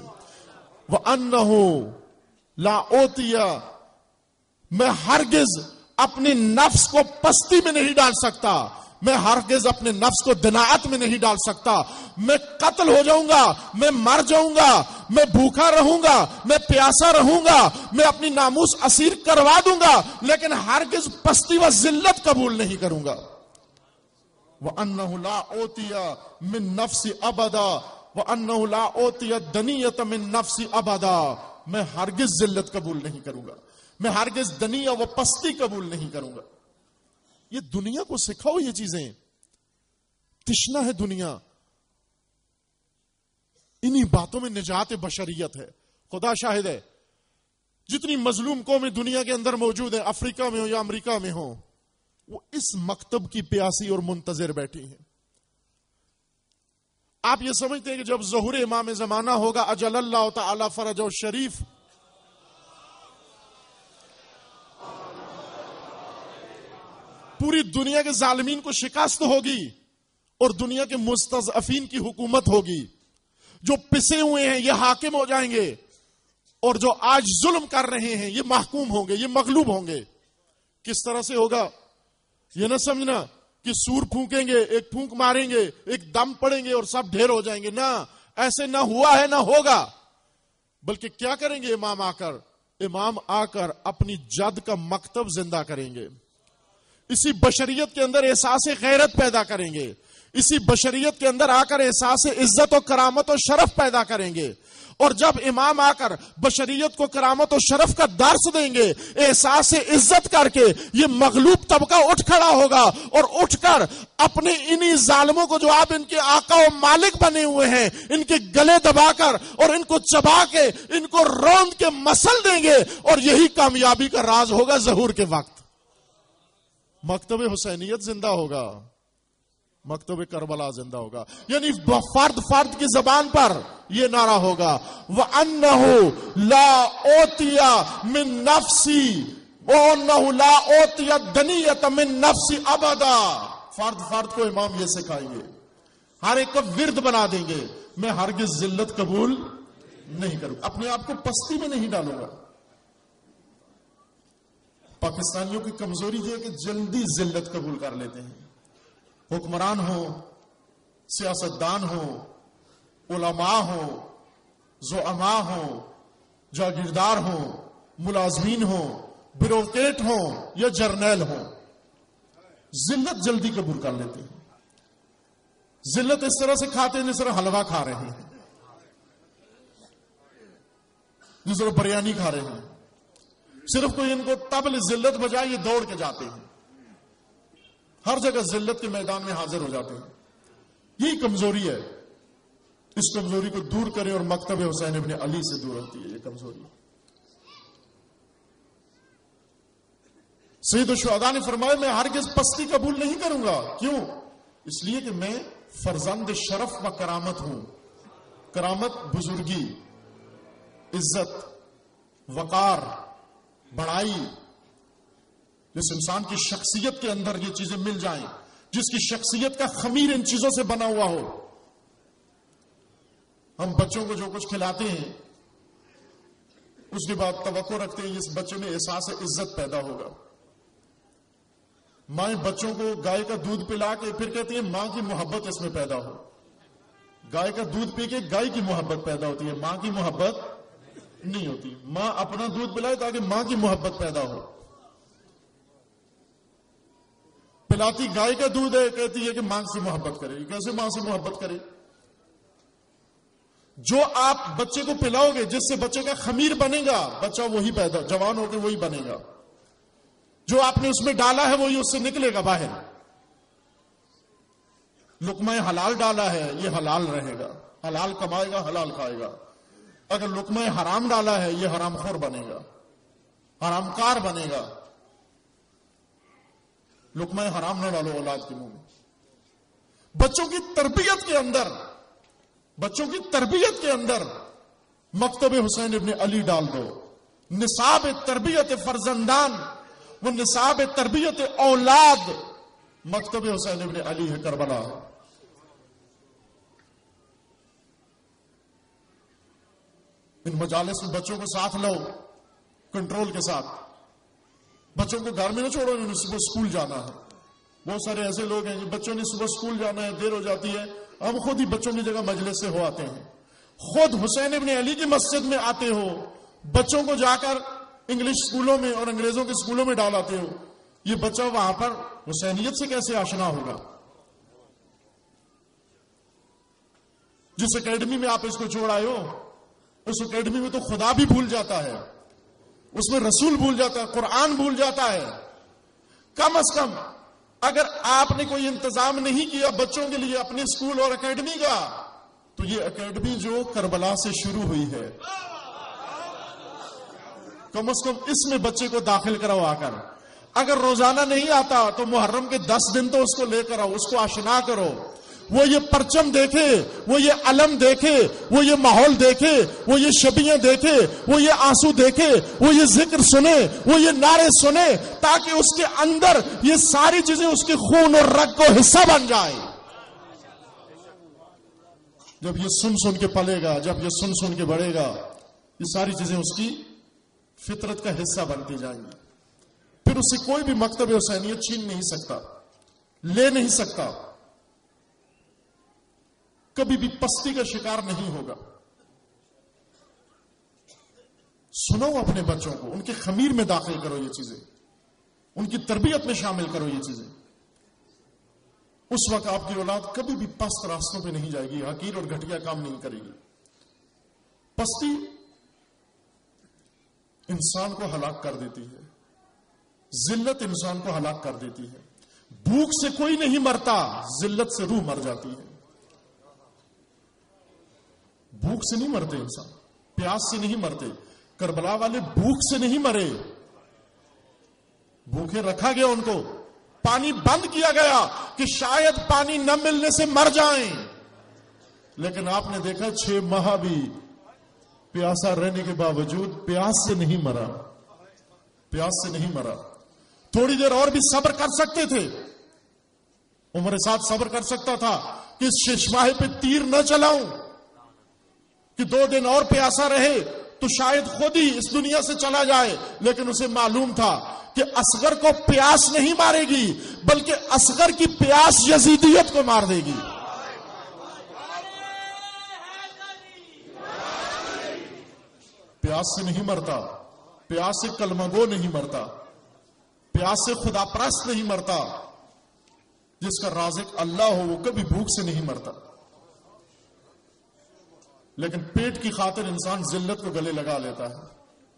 وَأَنَّهُ لَا أُوتِيَ, میں ہرگز اپنے نفس کو پستی میں نہیں ڈال سکتا, میں ہرگز اپنے نفس کو دناعت میں نہیں ڈال سکتا. میں قتل ہو جاؤں گا, میں مر جاؤں گا, میں بھوکا رہوں گا, میں پیاسا رہوں گا, میں اپنی ناموس اسیر کروا دوں گا, لیکن ہرگز پستی و ذلت قبول نہیں کروں گا. وَأَنَّهُ لَا أُوتِيَ مِن نَفْسِ أَبَدًا وَأَنَّهُ لَا أُوتِيَ الدَّنِيَّةَ مِن نَفْسِ أَبَدًا. میں ہرگز ذلت قبول نہیں کروں گا, میں ہرگز دنیا و پستی قبول نہیں کروں گا. یہ دنیا کو سکھاؤ, یہ چیزیں تشنا ہے دنیا, انہی باتوں میں نجات بشریت ہے. خدا شاہد ہے جتنی مظلوم قومیں دنیا کے اندر موجود ہیں, افریقہ میں ہو یا امریکہ میں ہو, وہ اس مکتب کی پیاسی اور منتظر بیٹھی ہیں. آپ یہ سمجھتے ہیں کہ جب ظہور امام زمانہ ہوگا اجل اللہ تعالی فرجہ الشریف, پوری دنیا کے ظالمین کو شکست ہوگی اور دنیا کے مستضعفین کی حکومت ہوگی, جو پسے ہوئے ہیں یہ حاکم ہو جائیں گے, اور جو آج ظلم کر رہے ہیں یہ محکوم ہوں گے, یہ مغلوب ہوں گے. کس طرح سے ہوگا؟ یہ نہ سمجھنا کہ سور پھونکیں گے, ایک پھونک ماریں گے, ایک دم پڑیں گے اور سب ڈھیر ہو جائیں گے. نہ, ایسے نہ ہوا ہے نہ ہوگا. بلکہ کیا کریں گے امام آ کر؟ امام آ کر اپنی جد کا مکتب زندہ کریں گے, اسی بشریت کے اندر احساس غیرت پیدا کریں گے, اسی بشریت کے اندر آ کر احساس عزت و کرامت و شرف پیدا کریں گے. اور جب امام آ کر بشریت کو کرامت و شرف کا درس دیں گے, احساس عزت کر کے, یہ مغلوب طبقہ اٹھ کھڑا ہوگا اور اٹھ کر اپنے انہی ظالموں کو جو آپ ان کے آقا و مالک بنے ہوئے ہیں, ان کے گلے دبا کر اور ان کو چبا کے, ان کو روند کے مسل دیں گے. اور یہی کامیابی کا راز ہوگا ظہور کے وقت. مکتب حسینیت زندہ ہوگا, مکتب کربلا زندہ ہوگا. یعنی فرد فرد کی زبان پر یہ نعرہ ہوگا وَأَنَّهُ لَا أُوتِيَ مِن نَفْسِي وَأَنَّهُ لَا أُوتِيَ الدَّنِيَّةَ مِن نَفْسِ أَبَدًا. فرد فرد کو امام یہ سکھائیں گے, ہر ایک کو ورد بنا دیں گے. میں ہرگز ذلت قبول نہیں کروں, اپنے آپ کو پستی میں نہیں ڈالوں گا. پاکستانیوں کی کمزوری یہ ہے کہ جلدی ذلت قبول کر لیتے ہیں. حکمران ہوں، سیاستدان ہوں، علماء ہوں، زعماء ہوں، جاگیردار ہوں، ملازمین ہوں، بیوروکریٹ ہوں یا جرنیل ہوں، ذلت جلدی قبول کر لیتے ہیں. ذلت اس طرح سے کھاتے ہیں جس طرح حلوہ کھا رہے ہیں، جس طرح بریانی کھا رہے ہیں. صرف کوئی ان کو طبل ذلت بجائے یہ دوڑ کے جاتے ہیں، ہر جگہ ذلت کے میدان میں حاضر ہو جاتے ہیں. یہی کمزوری ہے. اس کمزوری کو دور کریں اور مکتب حسین ابن علی سے دور ہوتی ہے یہ کمزوری. سید الشہداء نے فرمایا میں ہرگز پستی قبول نہیں کروں گا. کیوں؟ اس لیے کہ میں فرزند شرف و کرامت ہوں. کرامت بزرگی، عزت، وقار، بڑائی. جس انسان کی شخصیت کے اندر یہ چیزیں مل جائیں، جس کی شخصیت کا خمیر ان چیزوں سے بنا ہوا ہو. ہم بچوں کو جو کچھ کھلاتے ہیں اس کے بعد توقع رکھتے ہیں اس بچے میں احساس عزت پیدا ہوگا. مائیں بچوں کو گائے کا دودھ پلا کے پھر کہتی ہیں ماں کی محبت اس میں پیدا ہو. گائے کا دودھ پی کے گائے کی محبت پیدا ہوتی ہے، ماں کی محبت نہیں ہوتی. ماں اپنا دودھ پلائے تاکہ ماں کی محبت پیدا ہو. پلاتی گائے کا دودھ ہے، کہتی ہے کہ ماں سے محبت کرے. کیسے ماں سے محبت کرے؟ جو آپ بچے کو پلاؤ گے، جس سے بچے کا خمیر بنے گا، بچہ وہی پیدا جوان ہو کے وہی بنے گا. جو آپ نے اس میں ڈالا ہے وہی اس سے نکلے گا باہر. لقمہ حلال ڈالا ہے یہ حلال رہے گا، حلال کمائے گا، حلال کھائے گا. اگر لقمہ حرام ڈالا ہے یہ حرام خور بنے گا، حرام کار بنے گا. لقمہ حرام نہ ڈالو اولاد کے منہ میں. بچوں کی تربیت کے اندر بچوں کی تربیت کے اندر مکتب حسین ابن علی ڈال دو. نصاب تربیت فرزندان، وہ نصاب تربیت اولاد مکتب حسین ابن علی ہے کربلا. ان مجالس میں بچوں کو ساتھ لو کنٹرول کے ساتھ. بچوں کو گھر میں نہ چھوڑو، انہیں صبح اسکول جانا ہے. بہت سارے ایسے لوگ ہیں کہ بچوں نے صبح اسکول جانا ہے، دیر ہو جاتی ہے، ہم خود ہی بچوں کی جگہ مجلس سے ہو آتے ہیں. خود حسین ابن علی کی مسجد میں آتے ہو، بچوں کو جا کر انگلش اسکولوں میں اور انگریزوں کے اسکولوں میں ڈالاتے ہو. یہ بچہ وہاں پر حسینیت سے کیسے آشنا ہوگا؟ جس اکیڈمی میں آپ اس کو چھوڑ آئے ہو، اس اکیڈمی میں تو خدا بھی بھول جاتا ہے، اس میں رسول بھول جاتا ہے، قرآن بھول جاتا ہے. کم از کم اگر آپ نے کوئی انتظام نہیں کیا بچوں کے لیے اپنے اسکول اور اکیڈمی کا، تو یہ اکیڈمی جو کربلا سے شروع ہوئی ہے، کم از کم اس میں بچے کو داخل کراؤ آ کر. اگر روزانہ نہیں آتا تو محرم کے دس دن تو اس کو لے کر آؤ، اس کو آشنا کرو. وہ یہ پرچم دیکھے، وہ یہ علم دیکھے، وہ یہ ماحول دیکھے، وہ یہ شبیہیں دیکھے، وہ یہ آنسو دیکھے، وہ یہ ذکر سنے، وہ یہ نعرے سنے، تاکہ اس کے اندر یہ ساری چیزیں اس کے خون اور رگ کو حصہ بن جائے. جب یہ سن سن کے پلے گا، جب یہ سن سن کے بڑھے گا، یہ ساری چیزیں اس کی فطرت کا حصہ بنتی جائیں گی. پھر اسے کوئی بھی مکتب حسینیت چھین نہیں سکتا، لے نہیں سکتا. کبھی بھی پستی کا شکار نہیں ہوگا. سنو اپنے بچوں کو، ان کے خمیر میں داخل کرو یہ چیزیں، ان کی تربیت میں شامل کرو یہ چیزیں. اس وقت آپ کی اولاد کبھی بھی پست راستوں پہ نہیں جائے گی، حقیر اور گھٹیا کام نہیں کرے گی. پستی انسان کو ہلاک کر دیتی ہے، ذلت انسان کو ہلاک کر دیتی ہے. بھوک سے کوئی نہیں مرتا، ذلت سے روح مر جاتی ہے. بھوک سے نہیں مرتے انسان، پیاس سے نہیں مرتے. کربلا والے بھوک سے نہیں مرے، بھوکے رکھا گیا ان کو، پانی بند کیا گیا کہ شاید پانی نہ ملنے سے مر جائیں. لیکن آپ نے دیکھا چھ ماہ بھی پیاسا رہنے کے باوجود پیاس سے نہیں مرا، پیاس سے نہیں مرا. تھوڑی دیر اور بھی صبر کر سکتے تھے. عمر ساتھ صبر کر سکتا تھا کہ اس ششماہے پہ تیر نہ چلاؤں، کہ دو دن اور پیاسا رہے تو شاید خود ہی اس دنیا سے چلا جائے. لیکن اسے معلوم تھا کہ اصغر کو پیاس نہیں مارے گی بلکہ اصغر کی پیاس یزیدیت کو مار دے گی. پیاس سے نہیں مرتا, پیاس سے کلمہ گو نہیں مرتا, پیاس سے خدا پرست نہیں مرتا. جس کا رازق اللہ ہو وہ کبھی بھوک سے نہیں مرتا. لیکن پیٹ کی خاطر انسان ذلت کو گلے لگا لیتا ہے.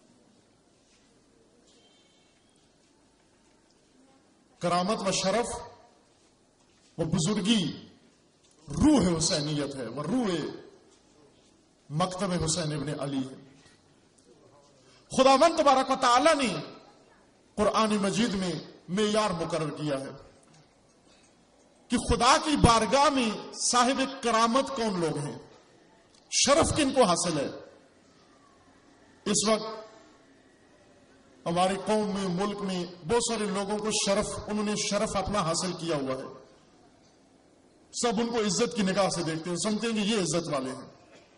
کرامت و شرف وہ بزرگی روح حسینیت ہے, وہ روح مکتب حسین ابن علی ہے. خداوند تبارک و تعالی نے قرآن مجید میں معیار مقرر کیا ہے کہ خدا کی بارگاہ میں صاحب کرامت کون لوگ ہیں, شرف کن کو حاصل ہے. اس وقت ہماری قوم میں, ملک میں بہت سارے لوگوں کو شرف, انہوں نے شرف اپنا حاصل کیا ہوا ہے. سب ان کو عزت کی نگاہ سے دیکھتے ہیں, سمجھتے ہیں کہ یہ عزت والے ہیں.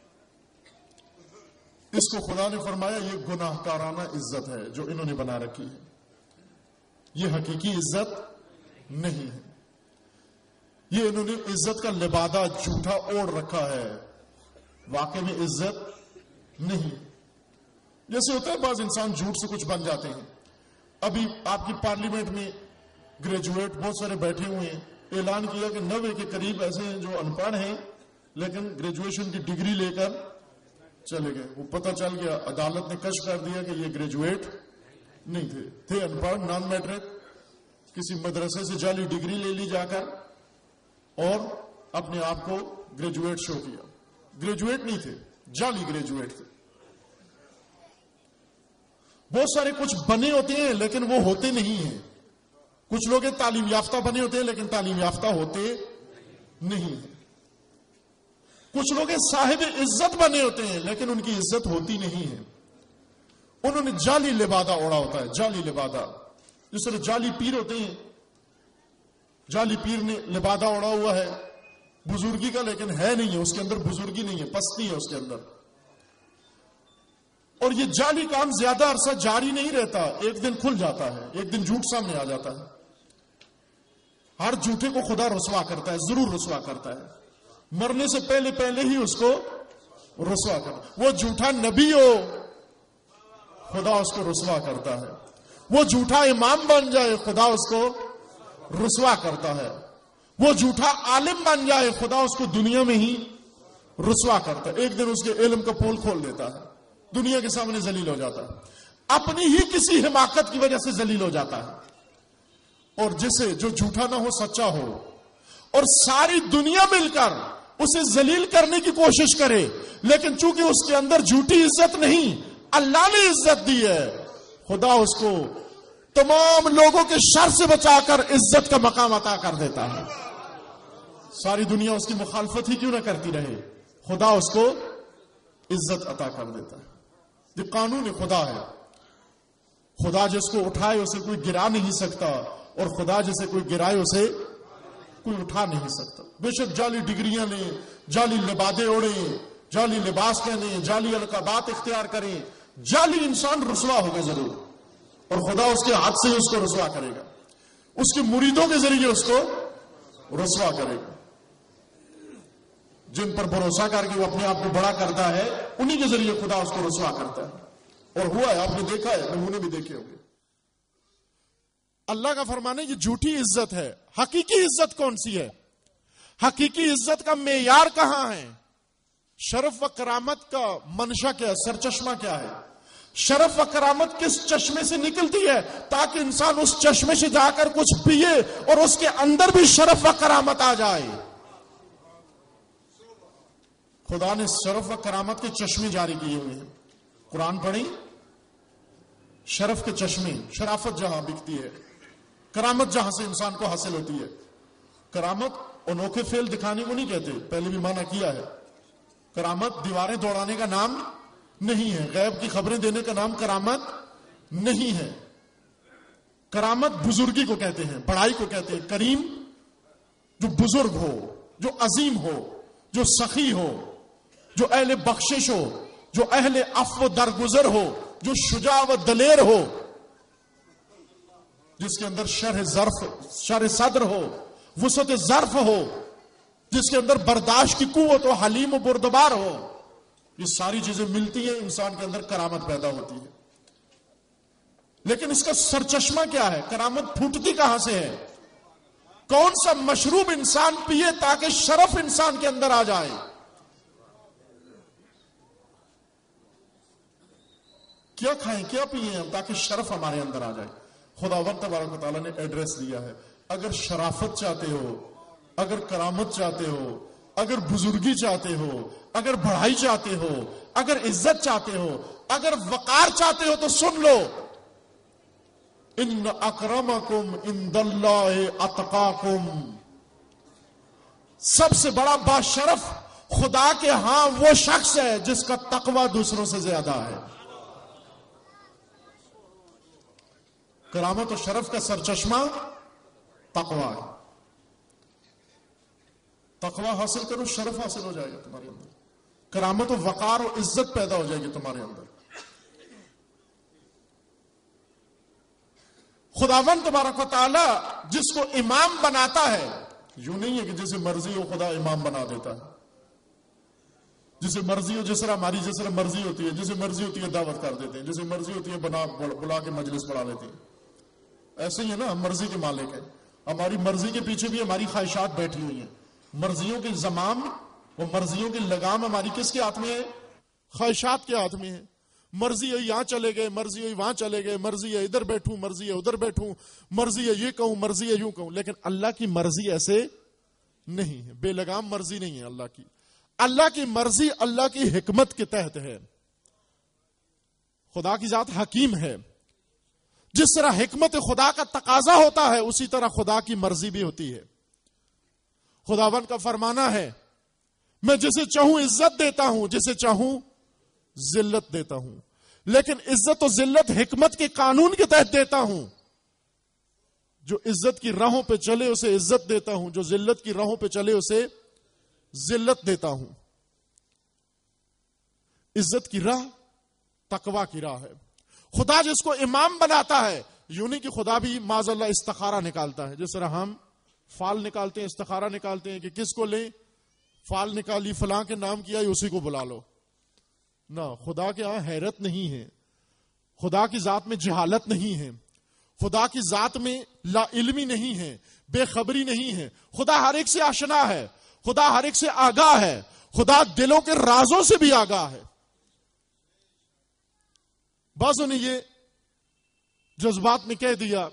اس کو خدا نے فرمایا یہ گناہ کارانہ عزت ہے جو انہوں نے بنا رکھی ہے. یہ حقیقی عزت نہیں ہے. یہ انہوں نے عزت کا لبادہ جھوٹا اوڑھ رکھا ہے, واقع میں عزت نہیں. جیسے ہوتا ہے بعض انسان جھوٹ سے کچھ بن جاتے ہیں. ابھی آپ کی پارلیمنٹ میں گریجویٹ بہت سارے بیٹھے ہوئے ہیں, اعلان کیا کہ نوے کے قریب ایسے ہیں جو ان پڑھ ہیں لیکن گریجویشن کی ڈگری لے کر چلے گئے. وہ پتہ چل گیا, عدالت نے کشف کر دیا کہ یہ گریجویٹ نہیں تھے, تھے ان پڑھ, نان میٹرک, کسی مدرسے سے جعلی ڈگری لے لی جا کر اور اپنے آپ کو گریجویٹ شو کیا. گریجویٹ نہیں تھے, جعلی گریجویٹ تھے. بہت سارے کچھ بنے ہوتے ہیں لیکن وہ ہوتے نہیں ہیں. کچھ لوگ تعلیم یافتہ بنے ہوتے ہیں لیکن تعلیم یافتہ ہوتے نہیں ہیں. کچھ لوگ صاحب عزت بنے ہوتے ہیں لیکن ان کی عزت ہوتی نہیں ہے. انہوں نے جعلی لبادہ اوڑا ہوتا ہے, جعلی لبادہ. جس طرح جعلی پیر ہوتے ہیں, جعلی پیر نے لبادہ اوڑا ہوا ہے بزرگی کا لیکن ہے نہیں ہے, اس کے اندر بزرگی نہیں ہے, پستی ہے اس کے اندر. اور یہ جعلی کام زیادہ عرصہ جاری نہیں رہتا, ایک دن کھل جاتا ہے, ایک دن جھوٹ سامنے آ جاتا ہے. ہر جھوٹے کو خدا رسوا کرتا ہے, ضرور رسوا کرتا ہے. مرنے سے پہلے پہلے ہی اس کو رسوا کرتا. وہ جھوٹا نبی ہو خدا اس کو رسوا کرتا ہے. وہ جھوٹا امام بن جائے خدا اس کو رسوا کرتا ہے. وہ جھوٹا عالم بن جائے خدا اس کو دنیا میں ہی رسوا کرتا ہے. ایک دن اس کے علم کا پول کھول دیتا ہے, دنیا کے سامنے ذلیل ہو جاتا ہے, اپنی ہی کسی حماقت کی وجہ سے ذلیل ہو جاتا ہے. اور جسے جو جھوٹا نہ ہو سچا ہو اور ساری دنیا مل کر اسے ذلیل کرنے کی کوشش کرے لیکن چونکہ اس کے اندر جھوٹی عزت نہیں, اللہ نے عزت دی ہے, خدا اس کو تمام لوگوں کے شر سے بچا کر عزت کا مقام عطا کر دیتا ہے. ساری دنیا اس کی مخالفت ہی کیوں نہ کرتی رہے, خدا اس کو عزت عطا کر دیتا ہے. یہ قانون خدا ہے. خدا جس کو اٹھائے اسے کوئی گرا نہیں سکتا اور خدا جسے کوئی گرائے اسے کوئی اٹھا نہیں سکتا. بے شک جعلی ڈگریاں لیں, جعلی لبادے اوڑیں, جعلی لباس پہنیں, جعلی القابات اختیار کریں, جعلی انسان رسوا ہوگا ضرور, اور خدا اس کے ہاتھ سے ہی اس کو رسوا کرے گا, اس کے مریدوں کے ذریعے اس کو رسوا کرے گا. جن پر بھروسہ کر کے وہ اپنے آپ کو بڑا کرتا ہے انہی کے ذریعے خدا اس کو رسوا کرتا ہے. اور ہوا ہے, آپ نے دیکھا ہے, نمونے بھی دیکھے ہوں گے. اللہ کا فرمانا یہ جھوٹی عزت ہے. حقیقی عزت کون سی ہے؟ حقیقی عزت کا معیار کہاں ہے؟ شرف و کرامت کا منشا کیا ہے, سرچشمہ کیا ہے؟ شرف و کرامت کس چشمے سے نکلتی ہے تاکہ انسان اس چشمے سے جا کر کچھ پیے اور اس کے اندر بھی شرف و کرامت آ جائے. خدا نے شرف و کرامت کے چشمے جاری کیے ہوئے ہیں. قرآن پڑھیں, شرف کے چشمے, شرافت جہاں بکتی ہے, کرامت جہاں سے انسان کو حاصل ہوتی ہے. کرامت انوکھے فعل دکھانے کو نہیں کہتے, پہلے بھی معنی کیا ہے. کرامت دیواریں دوڑانے کا نام نہیں ہے, غیب کی خبریں دینے کا نام کرامت نہیں ہے. کرامت بزرگی کو کہتے ہیں, بڑائی کو کہتے ہیں. کریم جو بزرگ ہو, جو عظیم ہو, جو سخی ہو, جو اہل بخشش ہو, جو اہل عفو درگزر ہو, جو شجاع و دلیر ہو. جس کے اندر شرح ظرف شرح صدر ہو، وسعت ظرف ہو، جس کے اندر برداشت کی قوت و حلیم و بردبار ہو، یہ ساری چیزیں ملتی ہیں، انسان کے اندر کرامت پیدا ہوتی ہے۔ لیکن اس کا سرچشمہ کیا ہے؟ کرامت پھوٹتی کہاں سے ہے؟ کون سا مشروب انسان پیے تاکہ شرف انسان کے اندر آ جائے؟ کیا کھائیں، کیا پیئیں ہم تاکہ شرف ہمارے اندر آ جائے؟ خداوند تبارک و تعالیٰ نے ایڈریس دیا ہے، اگر شرافت چاہتے ہو، اگر کرامت چاہتے ہو، اگر بزرگی چاہتے ہو، اگر بڑھائی چاہتے ہو، اگر عزت چاہتے ہو، اگر وقار چاہتے ہو تو سن لو، ان اکرمکم عند اللہ اتقاکم، سب سے بڑا باشرف خدا کے ہاں وہ شخص ہے جس کا تقوی دوسروں سے زیادہ ہے۔ کرامت و شرف کا سرچشمہ تقوی ہے۔ تقوی حاصل کرو، شرف حاصل ہو جائے گا تمہارے اندر، کرامت و وقار و عزت پیدا ہو جائے گی تمہارے اندر۔ خداوند تبارک و تعالی جس کو امام بناتا ہے، یوں نہیں ہے کہ جسے مرضی ہو خدا امام بنا دیتا ہے، جسے مرضی ہو، جس طرح ہماری جس طرح مرضی ہوتی ہے، جسے مرضی ہوتی ہے دعوت کر دیتے ہیں، جسے مرضی ہوتی ہے بنا بلا کے مجلس پڑھا لیتے ہیں۔ ایسے ہی ہے نا، ہم مرضی کے مالک ہیں، ہماری مرضی کے پیچھے بھی ہماری خواہشات بیٹھی ہوئی ہیں۔ مرضیوں کے زمام اور مرضیوں کی لگام ہماری کس کے ہاتھ میں ہے؟ خواہشات کے ہاتھ میں ہے۔ مرضی ہے یہاں چلے گئے، مرضی ہے وہاں چلے گئے، مرضی ہے ادھر بیٹھوں، مرضی ہے ادھر بیٹھوں، مرضی ہے یہ کہوں، مرضی ہے یوں کہوں۔ لیکن اللہ کی مرضی ایسے نہیں ہے، بے لگام مرضی نہیں ہے اللہ کی۔ اللہ کی مرضی اللہ کی حکمت کے تحت ہے۔ خدا کی ذات حکیم ہے، جس طرح حکمت خدا کا تقاضا ہوتا ہے اسی طرح خدا کی مرضی بھی ہوتی ہے۔ خداوند کا فرمانا ہے، میں جسے چاہوں عزت دیتا ہوں، جسے چاہوں ذلت دیتا ہوں، لیکن عزت و ذلت حکمت کے قانون کے تحت دیتا ہوں۔ جو عزت کی راہوں پہ چلے اسے عزت دیتا ہوں، جو ذلت کی راہوں پہ چلے اسے ذلت دیتا ہوں۔ عزت کی راہ تقوی کی راہ ہے۔ خدا جس کو امام بناتا ہے، یوں نہیں کہ خدا بھی معاذ اللہ استخارہ نکالتا ہے، جس طرح ہم فال نکالتے ہیں، استخارہ نکالتے ہیں کہ کس کو لیں، فال نکالی فلاں کے نام کیا اسی کو بلا لو۔ نہ، خدا کے ہاں حیرت نہیں ہے، خدا کی ذات میں جہالت نہیں ہے، خدا کی ذات میں لا علمی نہیں ہے، بے خبری نہیں ہے۔ خدا ہر ایک سے آشنا ہے، خدا ہر ایک سے آگاہ ہے، خدا دلوں کے رازوں سے بھی آگاہ ہے۔ بعضوں نے یہ جذبات میں کہہ دیا،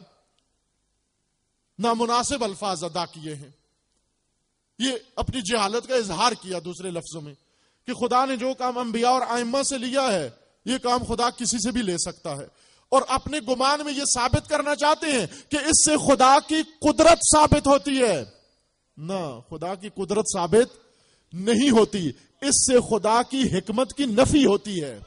نامناسب الفاظ ادا کیے ہیں، یہ اپنی جہالت کا اظہار کیا دوسرے لفظوں میں، کہ خدا نے جو کام انبیاء اور ائمہ سے لیا ہے یہ کام خدا کسی سے بھی لے سکتا ہے، اور اپنے گمان میں یہ ثابت کرنا چاہتے ہیں کہ اس سے خدا کی قدرت ثابت ہوتی ہے۔ نہ، خدا کی قدرت ثابت نہیں ہوتی، اس سے خدا کی حکمت کی نفی ہوتی ہے،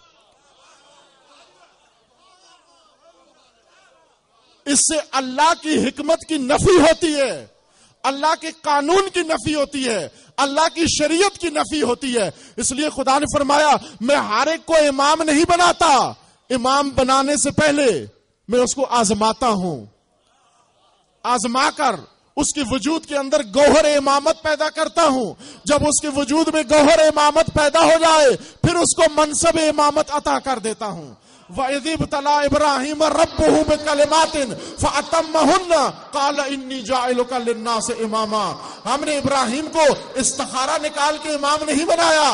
اس سے اللہ کی حکمت کی نفی ہوتی ہے، اللہ کے قانون کی نفی ہوتی ہے، اللہ کی شریعت کی نفی ہوتی ہے۔ اس لیے خدا نے فرمایا، میں ہر ایک کو امام نہیں بناتا، امام بنانے سے پہلے میں اس کو آزماتا ہوں، آزما کر اس کے وجود کے اندر گوہر امامت پیدا کرتا ہوں۔ جب اس کے وجود میں گوہر امامت پیدا ہو جائے پھر اس کو منصب امامت عطا کر دیتا ہوں۔ وَإِذِ ابْتَلَىٰ إِبْرَاهِيمَ رَبُّهُ بِكَلِمَاتٍ فَأَتَمَّهُنَّ قَالَ إِنِّي جَاعِلُكَ لِلنَّاسِ إِمَامًا۔ ہم نے ابراہیم کو استخارہ نکال کے امام نہیں بنایا،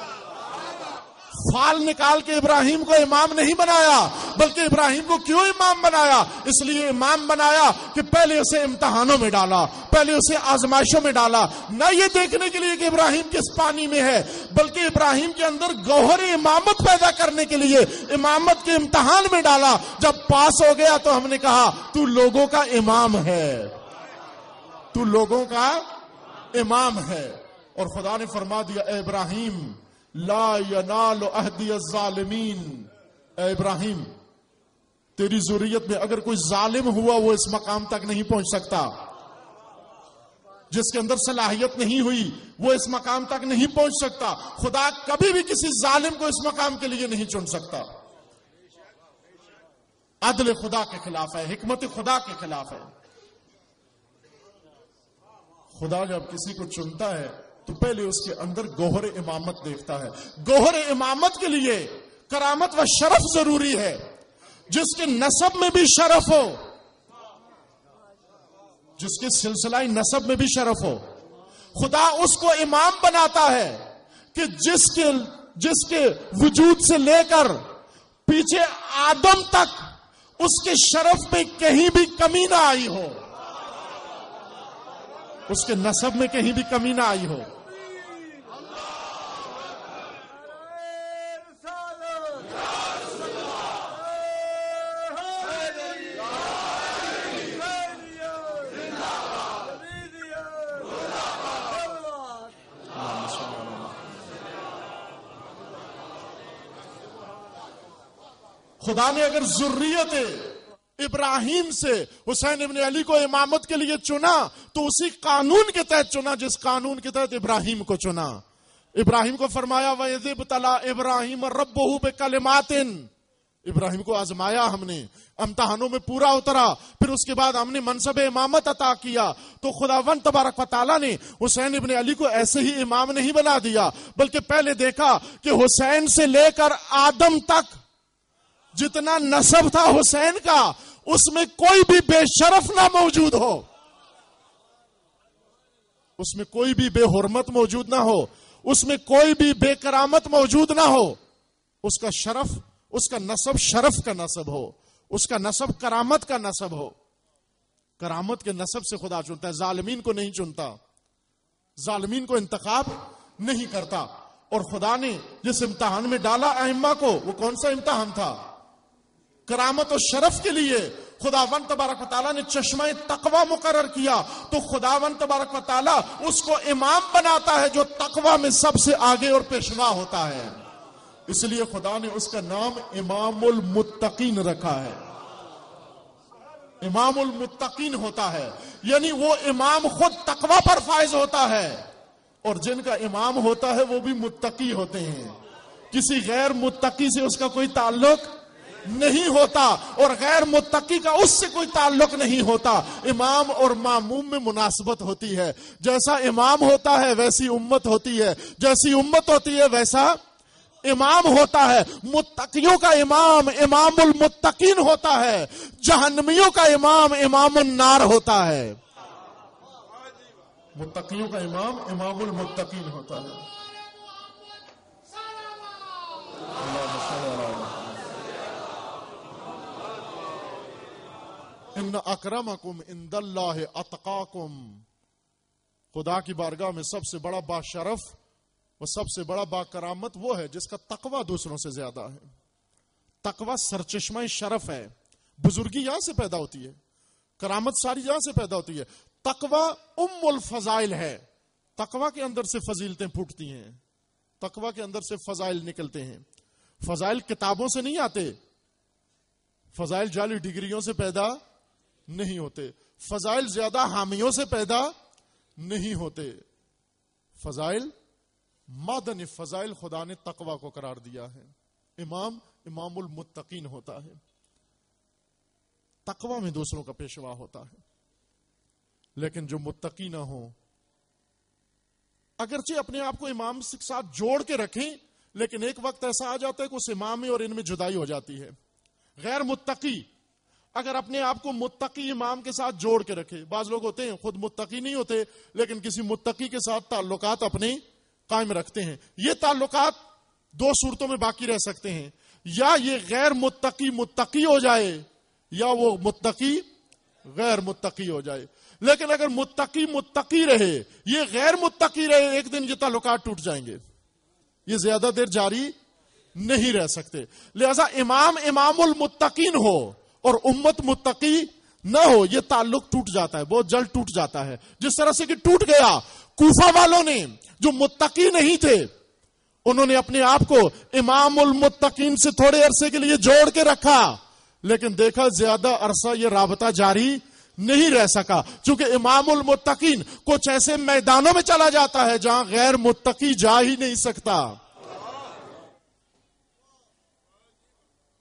فال نکال کے ابراہیم کو امام نہیں بنایا، بلکہ ابراہیم کو کیوں امام بنایا؟ اس لیے امام بنایا کہ پہلے اسے امتحانوں میں ڈالا، پہلے اسے آزمائشوں میں ڈالا، نہ یہ دیکھنے کے لیے کہ ابراہیم کس پانی میں ہے، بلکہ ابراہیم کے اندر گوہر امامت پیدا کرنے کے لیے امامت کے امتحان میں ڈالا۔ جب پاس ہو گیا تو ہم نے کہا تو لوگوں کا امام ہے، تو لوگوں کا امام ہے۔ اور خدا نے فرما دیا، اے ابراہیم لا ینال عہدی الظالمین، اے ابراہیم تیری ذریت میں اگر کوئی ظالم ہوا وہ اس مقام تک نہیں پہنچ سکتا، جس کے اندر صلاحیت نہیں ہوئی وہ اس مقام تک نہیں پہنچ سکتا۔ خدا کبھی بھی کسی ظالم کو اس مقام کے لیے نہیں چن سکتا۔ عدل خدا کے خلاف ہے، حکمت خدا کے خلاف ہے۔ خدا جب کسی کو چنتا ہے تو پہلے اس کے اندر گوہر امامت دیکھتا ہے۔ گوہر امامت کے لیے کرامت و شرف ضروری ہے، جس کے نسب میں بھی شرف ہو، جس کے سلسلہ نسب میں بھی شرف ہو۔ خدا اس کو امام بناتا ہے کہ جس کے جس کے وجود سے لے کر پیچھے آدم تک اس کے شرف میں کہیں بھی کمی نہ آئی ہو، اس کے نسب میں کہیں بھی کمی نہ آئی ہو۔ خدا نے اگر ذریت ابراہیم سے حسین ابن علی کو امامت کے لیے چنا تو اسی قانون کے تحت چنا جس قانون کے تحت ابراہیم کو چنا۔ ابراہیم کو فرمایا وَإِذِ ابْتَلَىٰ إِبْرَاهِيمَ رَبُّهُ بِكَلِمَاتٍ، ابراہیم کو آزمایا ہم نے، امتحانوں میں پورا اترا، پھر اس کے بعد ہم نے منصب امامت عطا کیا۔ تو خداوند تبارک و تعالیٰ نے حسین ابن علی کو ایسے ہی امام نہیں بنا دیا، بلکہ پہلے دیکھا کہ حسین سے لے کر آدم تک جتنا نسب تھا حسین کا، اس میں کوئی بھی بے شرف نہ موجود ہو، اس میں کوئی بھی بے حرمت موجود نہ ہو، اس میں کوئی بھی بے کرامت موجود نہ ہو۔ اس کا شرف، اس کا نسب شرف کا نسب ہو، اس کا نسب کرامت کا نسب ہو۔ کرامت کے نسب سے خدا چنتا ہے، ظالمین کو نہیں چنتا، ظالمین کو انتخاب نہیں کرتا۔ اور خدا نے جس امتحان میں ڈالا ائمہ کو، وہ کون سا امتحان تھا؟ کرامت و شرف کے لیے خداوند تبارک و تعالیٰ نے چشمہ تقوی مقرر کیا، تو خداوند تبارک و تعالیٰ اس کو امام بناتا ہے جو تقوی میں سب سے آگے اور پیشوا ہوتا ہے۔ اس لیے خدا نے اس کا نام امام المتقین رکھا ہے۔ امام المتقین ہوتا ہے، یعنی وہ امام خود تقوی پر فائز ہوتا ہے، اور جن کا امام ہوتا ہے وہ بھی متقی ہوتے ہیں۔ کسی غیر متقی سے اس کا کوئی تعلق نہیں ہوتا، اور غیر متقی کا اس سے کوئی تعلق نہیں ہوتا۔ امام اور ماموم میں مناسبت ہوتی ہے، جیسا امام ہوتا ہے ویسی امت ہوتی ہے، جیسی امت ہوتی ہے ویسا امام ہوتا ہے۔ متقیوں کا امام امام المتقین ہوتا ہے، جہنمیوں کا امام امام النار ہوتا ہے۔ متقیوں کا امام امام المتقین ہوتا ہے۔ ان اکرمکم عند اللہ اتقاکم، خدا کی بارگاہ میں سب سے بڑا باشرف اور سب سے بڑا با کرامت وہ ہے جس کا تقوی دوسروں سے زیادہ ہے۔ تقوی سرچشمہ شرف ہے، بزرگی یہاں سے پیدا ہوتی ہے، کرامت ساری یہاں سے پیدا ہوتی ہے۔ تقوی ام الفضائل ہے، تقوی کے اندر سے فضیلتیں پھوٹتی ہیں، تقوی کے اندر سے فضائل نکلتے ہیں۔ فضائل کتابوں سے نہیں آتے، فضائل جعلی ڈگریوں سے پیدا نہیں ہوتے، فضائل زیادہ حامیوں سے پیدا نہیں ہوتے۔ فضائل مادن فضائل خدا نے تقوی کو قرار دیا ہے۔ امام امام المتقین ہوتا ہے، تقوی میں دوسروں کا پیشوا ہوتا ہے۔ لیکن جو متقی نہ ہو، اگرچہ اپنے آپ کو امام کے ساتھ جوڑ کے رکھیں، لیکن ایک وقت ایسا آ جاتا ہے کہ اس امام میں اور ان میں جدائی ہو جاتی ہے۔ غیر متقی اگر اپنے آپ کو متقی امام کے ساتھ جوڑ کے رکھے، بعض لوگ ہوتے ہیں خود متقی نہیں ہوتے لیکن کسی متقی کے ساتھ تعلقات اپنے قائم رکھتے ہیں، یہ تعلقات دو صورتوں میں باقی رہ سکتے ہیں، یا یہ غیر متقی متقی ہو جائے یا وہ متقی غیر متقی ہو جائے۔ لیکن اگر متقی متقی رہے، یہ غیر متقی رہے، ایک دن یہ تعلقات ٹوٹ جائیں گے، یہ زیادہ دیر جاری نہیں رہ سکتے۔ لہذا امام امام المتقین ہو اور امت متقی نہ ہو، یہ تعلق ٹوٹ جاتا ہے، بہت جلد ٹوٹ جاتا ہے، جس طرح سے کہ ٹوٹ گیا کوفہ والوں نے جو متقی نہیں تھے، انہوں نے اپنے آپ کو امام المتقین سے تھوڑے عرصے کے لیے جوڑ کے رکھا، لیکن دیکھا زیادہ عرصہ یہ رابطہ جاری نہیں رہ سکا، چونکہ امام المتقین کچھ ایسے میدانوں میں چلا جاتا ہے جہاں غیر متقی جا ہی نہیں سکتا۔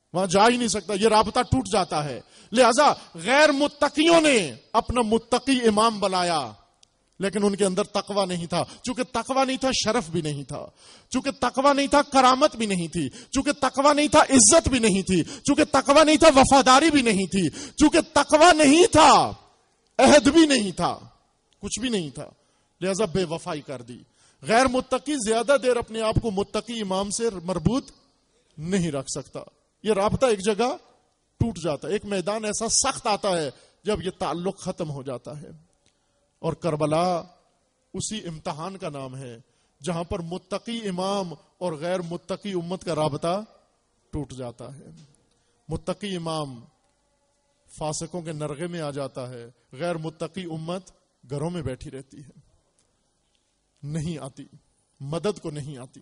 وہاں جا ہی نہیں سکتا، یہ رابطہ ٹوٹ جاتا ہے. لہذا غیر متقیوں نے اپنا متقی امام بنایا، لیکن ان کے اندر تقوی نہیں تھا. چونکہ تقوی نہیں تھا شرف بھی نہیں تھا، چونکہ تقوی نہیں تھا کرامت بھی نہیں تھی، چونکہ تقوی نہیں تھا عزت بھی نہیں تھی، چونکہ تقوی نہیں تھا وفاداری بھی نہیں تھی، چونکہ تقوی نہیں تھا عہد بھی نہیں تھا، کچھ بھی نہیں تھا. لہذا بے وفائی کر دی. غیر متقی زیادہ دیر اپنے آپ کو متقی امام سے مربوط نہیں رکھ سکتا. یہ رابطہ ایک جگہ ٹوٹ جاتا ہے. ایک میدان ایسا سخت آتا ہے جب یہ تعلق ختم ہو جاتا ہے. اور کربلا اسی امتحان کا نام ہے جہاں پر متقی امام اور غیر متقی امت کا رابطہ ٹوٹ جاتا ہے. متقی امام فاسقوں کے نرغے میں آ جاتا ہے، غیر متقی امت گھروں میں بیٹھی رہتی ہے، نہیں آتی، مدد کو نہیں آتی.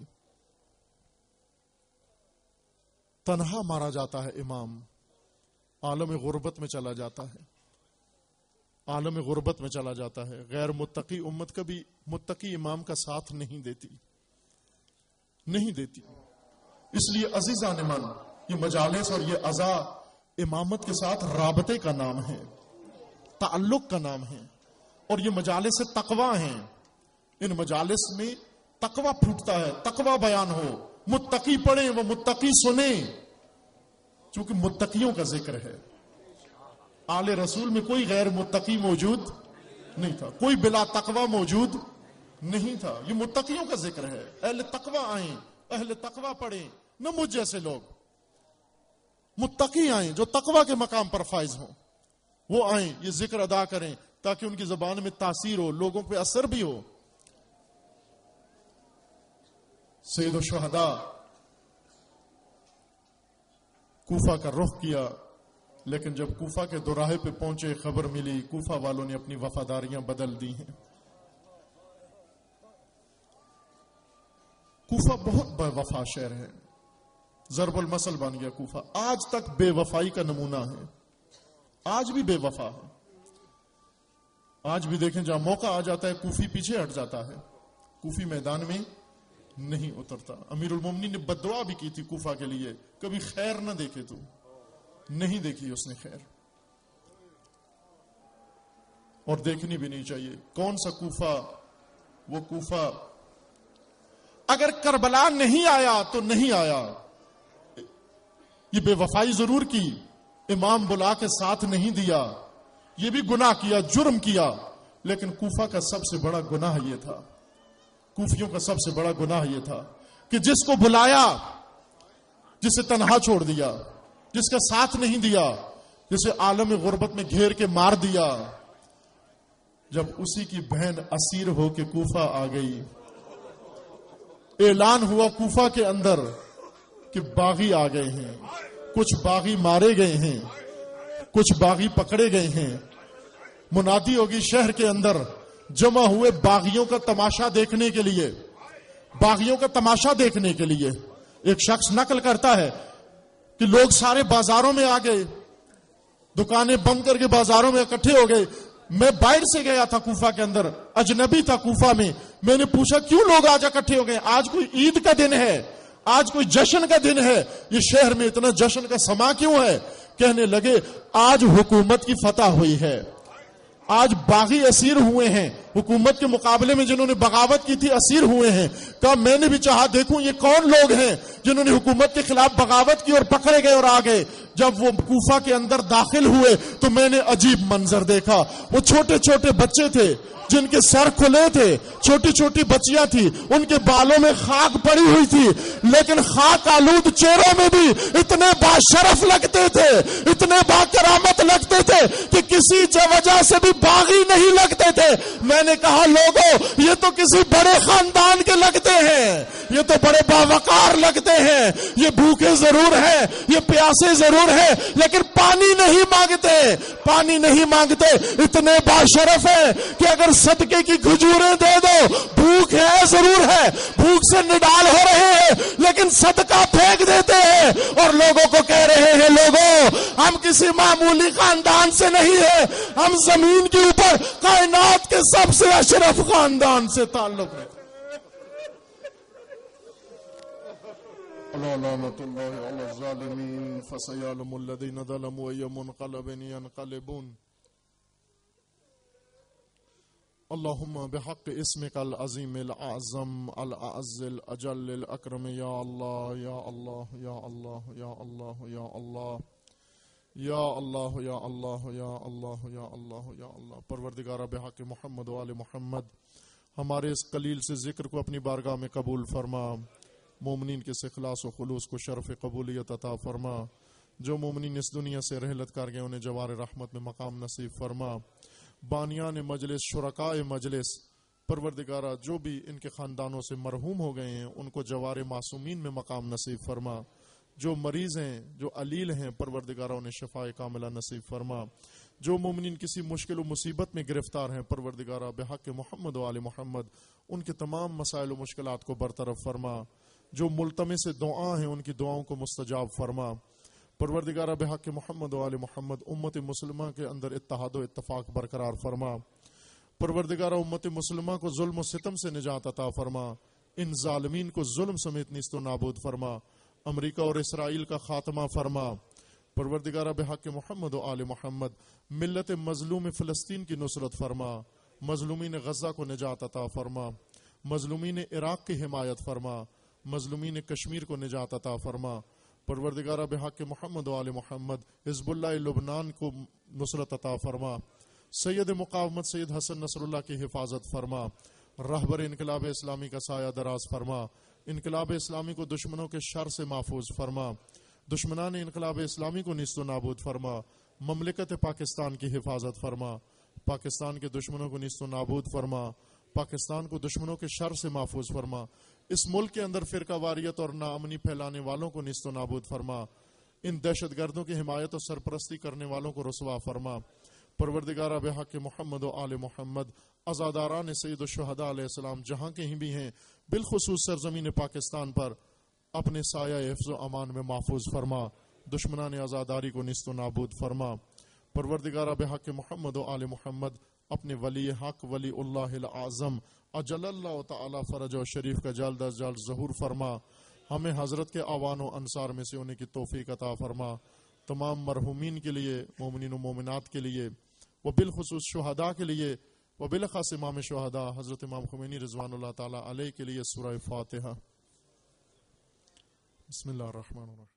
تنہا مارا جاتا ہے امام، عالم غربت میں چلا جاتا ہے، عالم غربت میں چلا جاتا ہے. غیر متقی امت کبھی متقی امام کا ساتھ نہیں دیتی نہیں دیتی اس لیے عزیزان من، یہ مجالس اور یہ عزا امامت کے ساتھ رابطے کا نام ہے، تعلق کا نام ہے. اور یہ مجالس تقوی ہیں. ان مجالس میں تقوی پھوٹتا ہے، تقوی بیان ہو، متقی پڑھیں وہ متقی سنیں، چونکہ متقیوں کا ذکر ہے. آل رسول میں کوئی غیر متقی موجود نہیں تھا، کوئی بلا تقوی موجود نہیں تھا. یہ متقیوں کا ذکر ہے. اہل تقوی آئیں، اہل تقوی پڑھیں، نہ مجھ جیسے لوگ. متقی آئیں جو تقوی کے مقام پر فائز ہوں، وہ آئیں یہ ذکر ادا کریں تاکہ ان کی زبان میں تاثیر ہو، لوگوں پہ اثر بھی ہو. سید الشہداء کوفہ کا رخ کیا، لیکن جب کوفہ کے دوراہے پہ پہنچے خبر ملی کوفہ والوں نے اپنی وفاداریاں بدل دی ہیں. کوفہ بہت بے وفا شہر ہے، ضرب المثل بن گیا کوفہ. آج تک بے وفائی کا نمونہ ہے، آج بھی بے وفا ہے. آج بھی دیکھیں جہاں موقع آ جاتا ہے کوفی پیچھے ہٹ جاتا ہے، کوفی میدان میں نہیں اترتا. امیر المومنین نے بددعا بھی کی تھی کوفہ کے لیے، کبھی خیر نہ دیکھے تو نہیں دیکھی اس نے خیر، اور دیکھنی بھی نہیں چاہیے. کون سا کوفہ؟ وہ کوفہ اگر کربلا نہیں آیا تو نہیں آیا. یہ بے وفائی ضرور کی، امام بلا کے ساتھ نہیں دیا، یہ بھی گناہ کیا، جرم کیا، لیکن کوفہ کا سب سے بڑا گناہ یہ تھا، کوفیوں کا سب سے بڑا گناہ یہ تھا کہ جس کو بلایا، جسے تنہا چھوڑ دیا، جس کا ساتھ نہیں دیا، جسے عالم غربت میں گھیر کے مار دیا، جب اسی کی بہن اسیر ہو کے کوفہ آ گئی، اعلان ہوا کوفہ کے اندر کہ باغی آ گئے ہیں، کچھ باغی مارے گئے ہیں، کچھ باغی پکڑے گئے ہیں. منادی ہوگی شہر کے اندر، جمع ہوئے باغیوں کا تماشا دیکھنے کے لیے، باغیوں کا تماشا دیکھنے کے لیے. ایک شخص نقل کرتا ہے کہ لوگ سارے بازاروں میں آ گئے، دکانیں بند کر کے بازاروں میں اکٹھے ہو گئے. میں باہر سے گیا تھا کوفہ کے اندر، اجنبی تھا کوفہ میں. میں نے پوچھا کیوں لوگ آج اکٹھے ہو گئے؟ آج کوئی عید کا دن ہے، آج کوئی جشن کا دن ہے، یہ شہر میں اتنا جشن کا سما کیوں ہے؟ کہنے لگے آج حکومت کی فتح ہوئی ہے، آج باغی اسیر ہوئے ہیں، حکومت کے مقابلے میں جنہوں نے بغاوت کی تھی اسیر ہوئے ہیں. کہا میں نے بھی چاہا دیکھوں یہ کون لوگ ہیں جنہوں نے حکومت کے خلاف بغاوت کی اور پکڑے گئے اور آ گئے. جب وہ کوفہ کے اندر داخل ہوئے تو میں نے عجیب منظر دیکھا. وہ چھوٹے چھوٹے بچے تھے جن کے سر کھلے تھے، چھوٹی چھوٹی بچیاں تھی، ان کے بالوں میں خاک پڑی ہوئی تھی، لیکن خاک آلود چہروں میں بھی اتنے باشرف لگتے تھے، اتنے با کرامت لگتے تھے کہ کسی وجہ سے بھی باغی نہیں لگتے تھے. میں نے کہا لوگوں یہ تو کسی بڑے خاندان کے لگتے ہیں، یہ تو بڑے باوقار لگتے ہیں، یہ بھوکے ضرور ہیں، یہ پیاسے ضرور ہیں، لیکن پانی نہیں مانگتے، پانی نہیں مانگتے، اتنے باشرف ہیں کہ اگر صدقے کی کھجوریں دے دو، بھوک ہے ضرور ہے، بھوک سے نڈال ہو رہے ہیں، لیکن صدقہ پھینک دیتے ہیں اور لوگوں کو کہہ رہے ہیں لوگوں ہم کسی معمولی خاندان سے نہیں ہیں، ہم زمین کے اوپر کائنات کے سب سے اشرف خاندان سے تعلق رکھتے ہیں. ألا لعنة الله على الظالمين فسيعلم الذين ظلموا أي منقلب ينقلبون. اللهم بحق اسمك العظيم الأعظم الأعز الأجل الأكرم يا الله يا الله يا الله يا الله يا الله یا اللہ یا اللہ یا اللہ یا اللہ یا اللہ. پروردگارہ بحق محمد و آل محمد ہمارے اس قلیل سے ذکر کو اپنی بارگاہ میں قبول فرما. مومنین کے اخلاص و خلوص کو شرف قبولیت عطا فرما. جو مومنین اس دنیا سے رحلت کر گئے انہیں جوار رحمت میں مقام نصیب فرما. بانیان مجلس شرکائے مجلس پروردگارہ جو بھی ان کے خاندانوں سے مرحوم ہو گئے ہیں ان کو جوار معصومین میں مقام نصیب فرما. جو مریض ہیں جو علیل ہیں پروردگارہ انہیں شفاء کاملہ نصیب فرما. جو مومنین کسی مشکل و مصیبت میں گرفتار ہیں پروردگارہ بحق محمد و آل محمد ان کے تمام مسائل و مشکلات کو برطرف فرما. جو ملتمس دعا ہیں ان کی دعاؤں کو مستجاب فرما. پروردگارہ بحق محمد و آل محمد امت مسلمہ کے اندر اتحاد و اتفاق برقرار فرما. پروردگارہ امت مسلمہ کو ظلم و ستم سے نجات عطا فرما. ان ظالمین کو ظلم سمیت نیست و نابود فرما. امریکہ اور اسرائیل کا خاتمہ فرما. پروردگارہ بحق محمد و آل محمد ملت مظلوم فلسطین کی نصرت فرما. مظلومین غزہ کو نجات عطا فرما. مظلومین عراق کی حمایت فرما. مظلومین کشمیر کو نجات عطا فرما. پروردگارہ بحق محمد و آل محمد حزب اللہ لبنان کو نصرت عطا فرما. سید مقاومت سید حسن نصر اللہ کی حفاظت فرما. رہبر انقلاب اسلامی کا سایہ دراز فرما. انقلاب اسلامی کو دشمنوں کے شر سے محفوظ فرما. دشمنان انقلاب اسلامی کو نیست و نابود فرما. مملکت پاکستان کی حفاظت فرما. پاکستان کے دشمنوں کو نیست و نابود فرما. پاکستان کو دشمنوں کے شر سے محفوظ فرما. اس ملک کے اندر فرقہ واریت اور ناامنی پھیلانے والوں کو نیست و نابود فرما. ان دہشت گردوں کی حمایت اور سرپرستی کرنے والوں کو رسوا فرما. پروردگارہ بحق محمد و آل محمد عزاداران سید الشہداء علیہ السلام جہاں کہیں بھی ہیں بالخصوص سرزمین پاکستان پر اپنے سایہ حفظ و امان میں محفوظ فرما. دشمنان عزاداری کو نیست و نابود فرما. پروردگارہ بحق محمد و آل محمد اپنے ولی حق ولی اللہ العظم اجل اللہ تعالی فرج و شریف کا جلد از جلد ظہور فرما. ہمیں حضرت کے آوان و انصار میں سے ہونے کی توفیق عطا فرما. تمام مرحومین کے لیے مومنین و مومنات کے لیے و بالخصوص شہداء کے لیے و بالخاص امام شہداء حضرت امام خمینی رضوان اللہ تعالی علیہ کے لیے سورہ فاتحہ. بسم اللہ الرحمن الرحیم.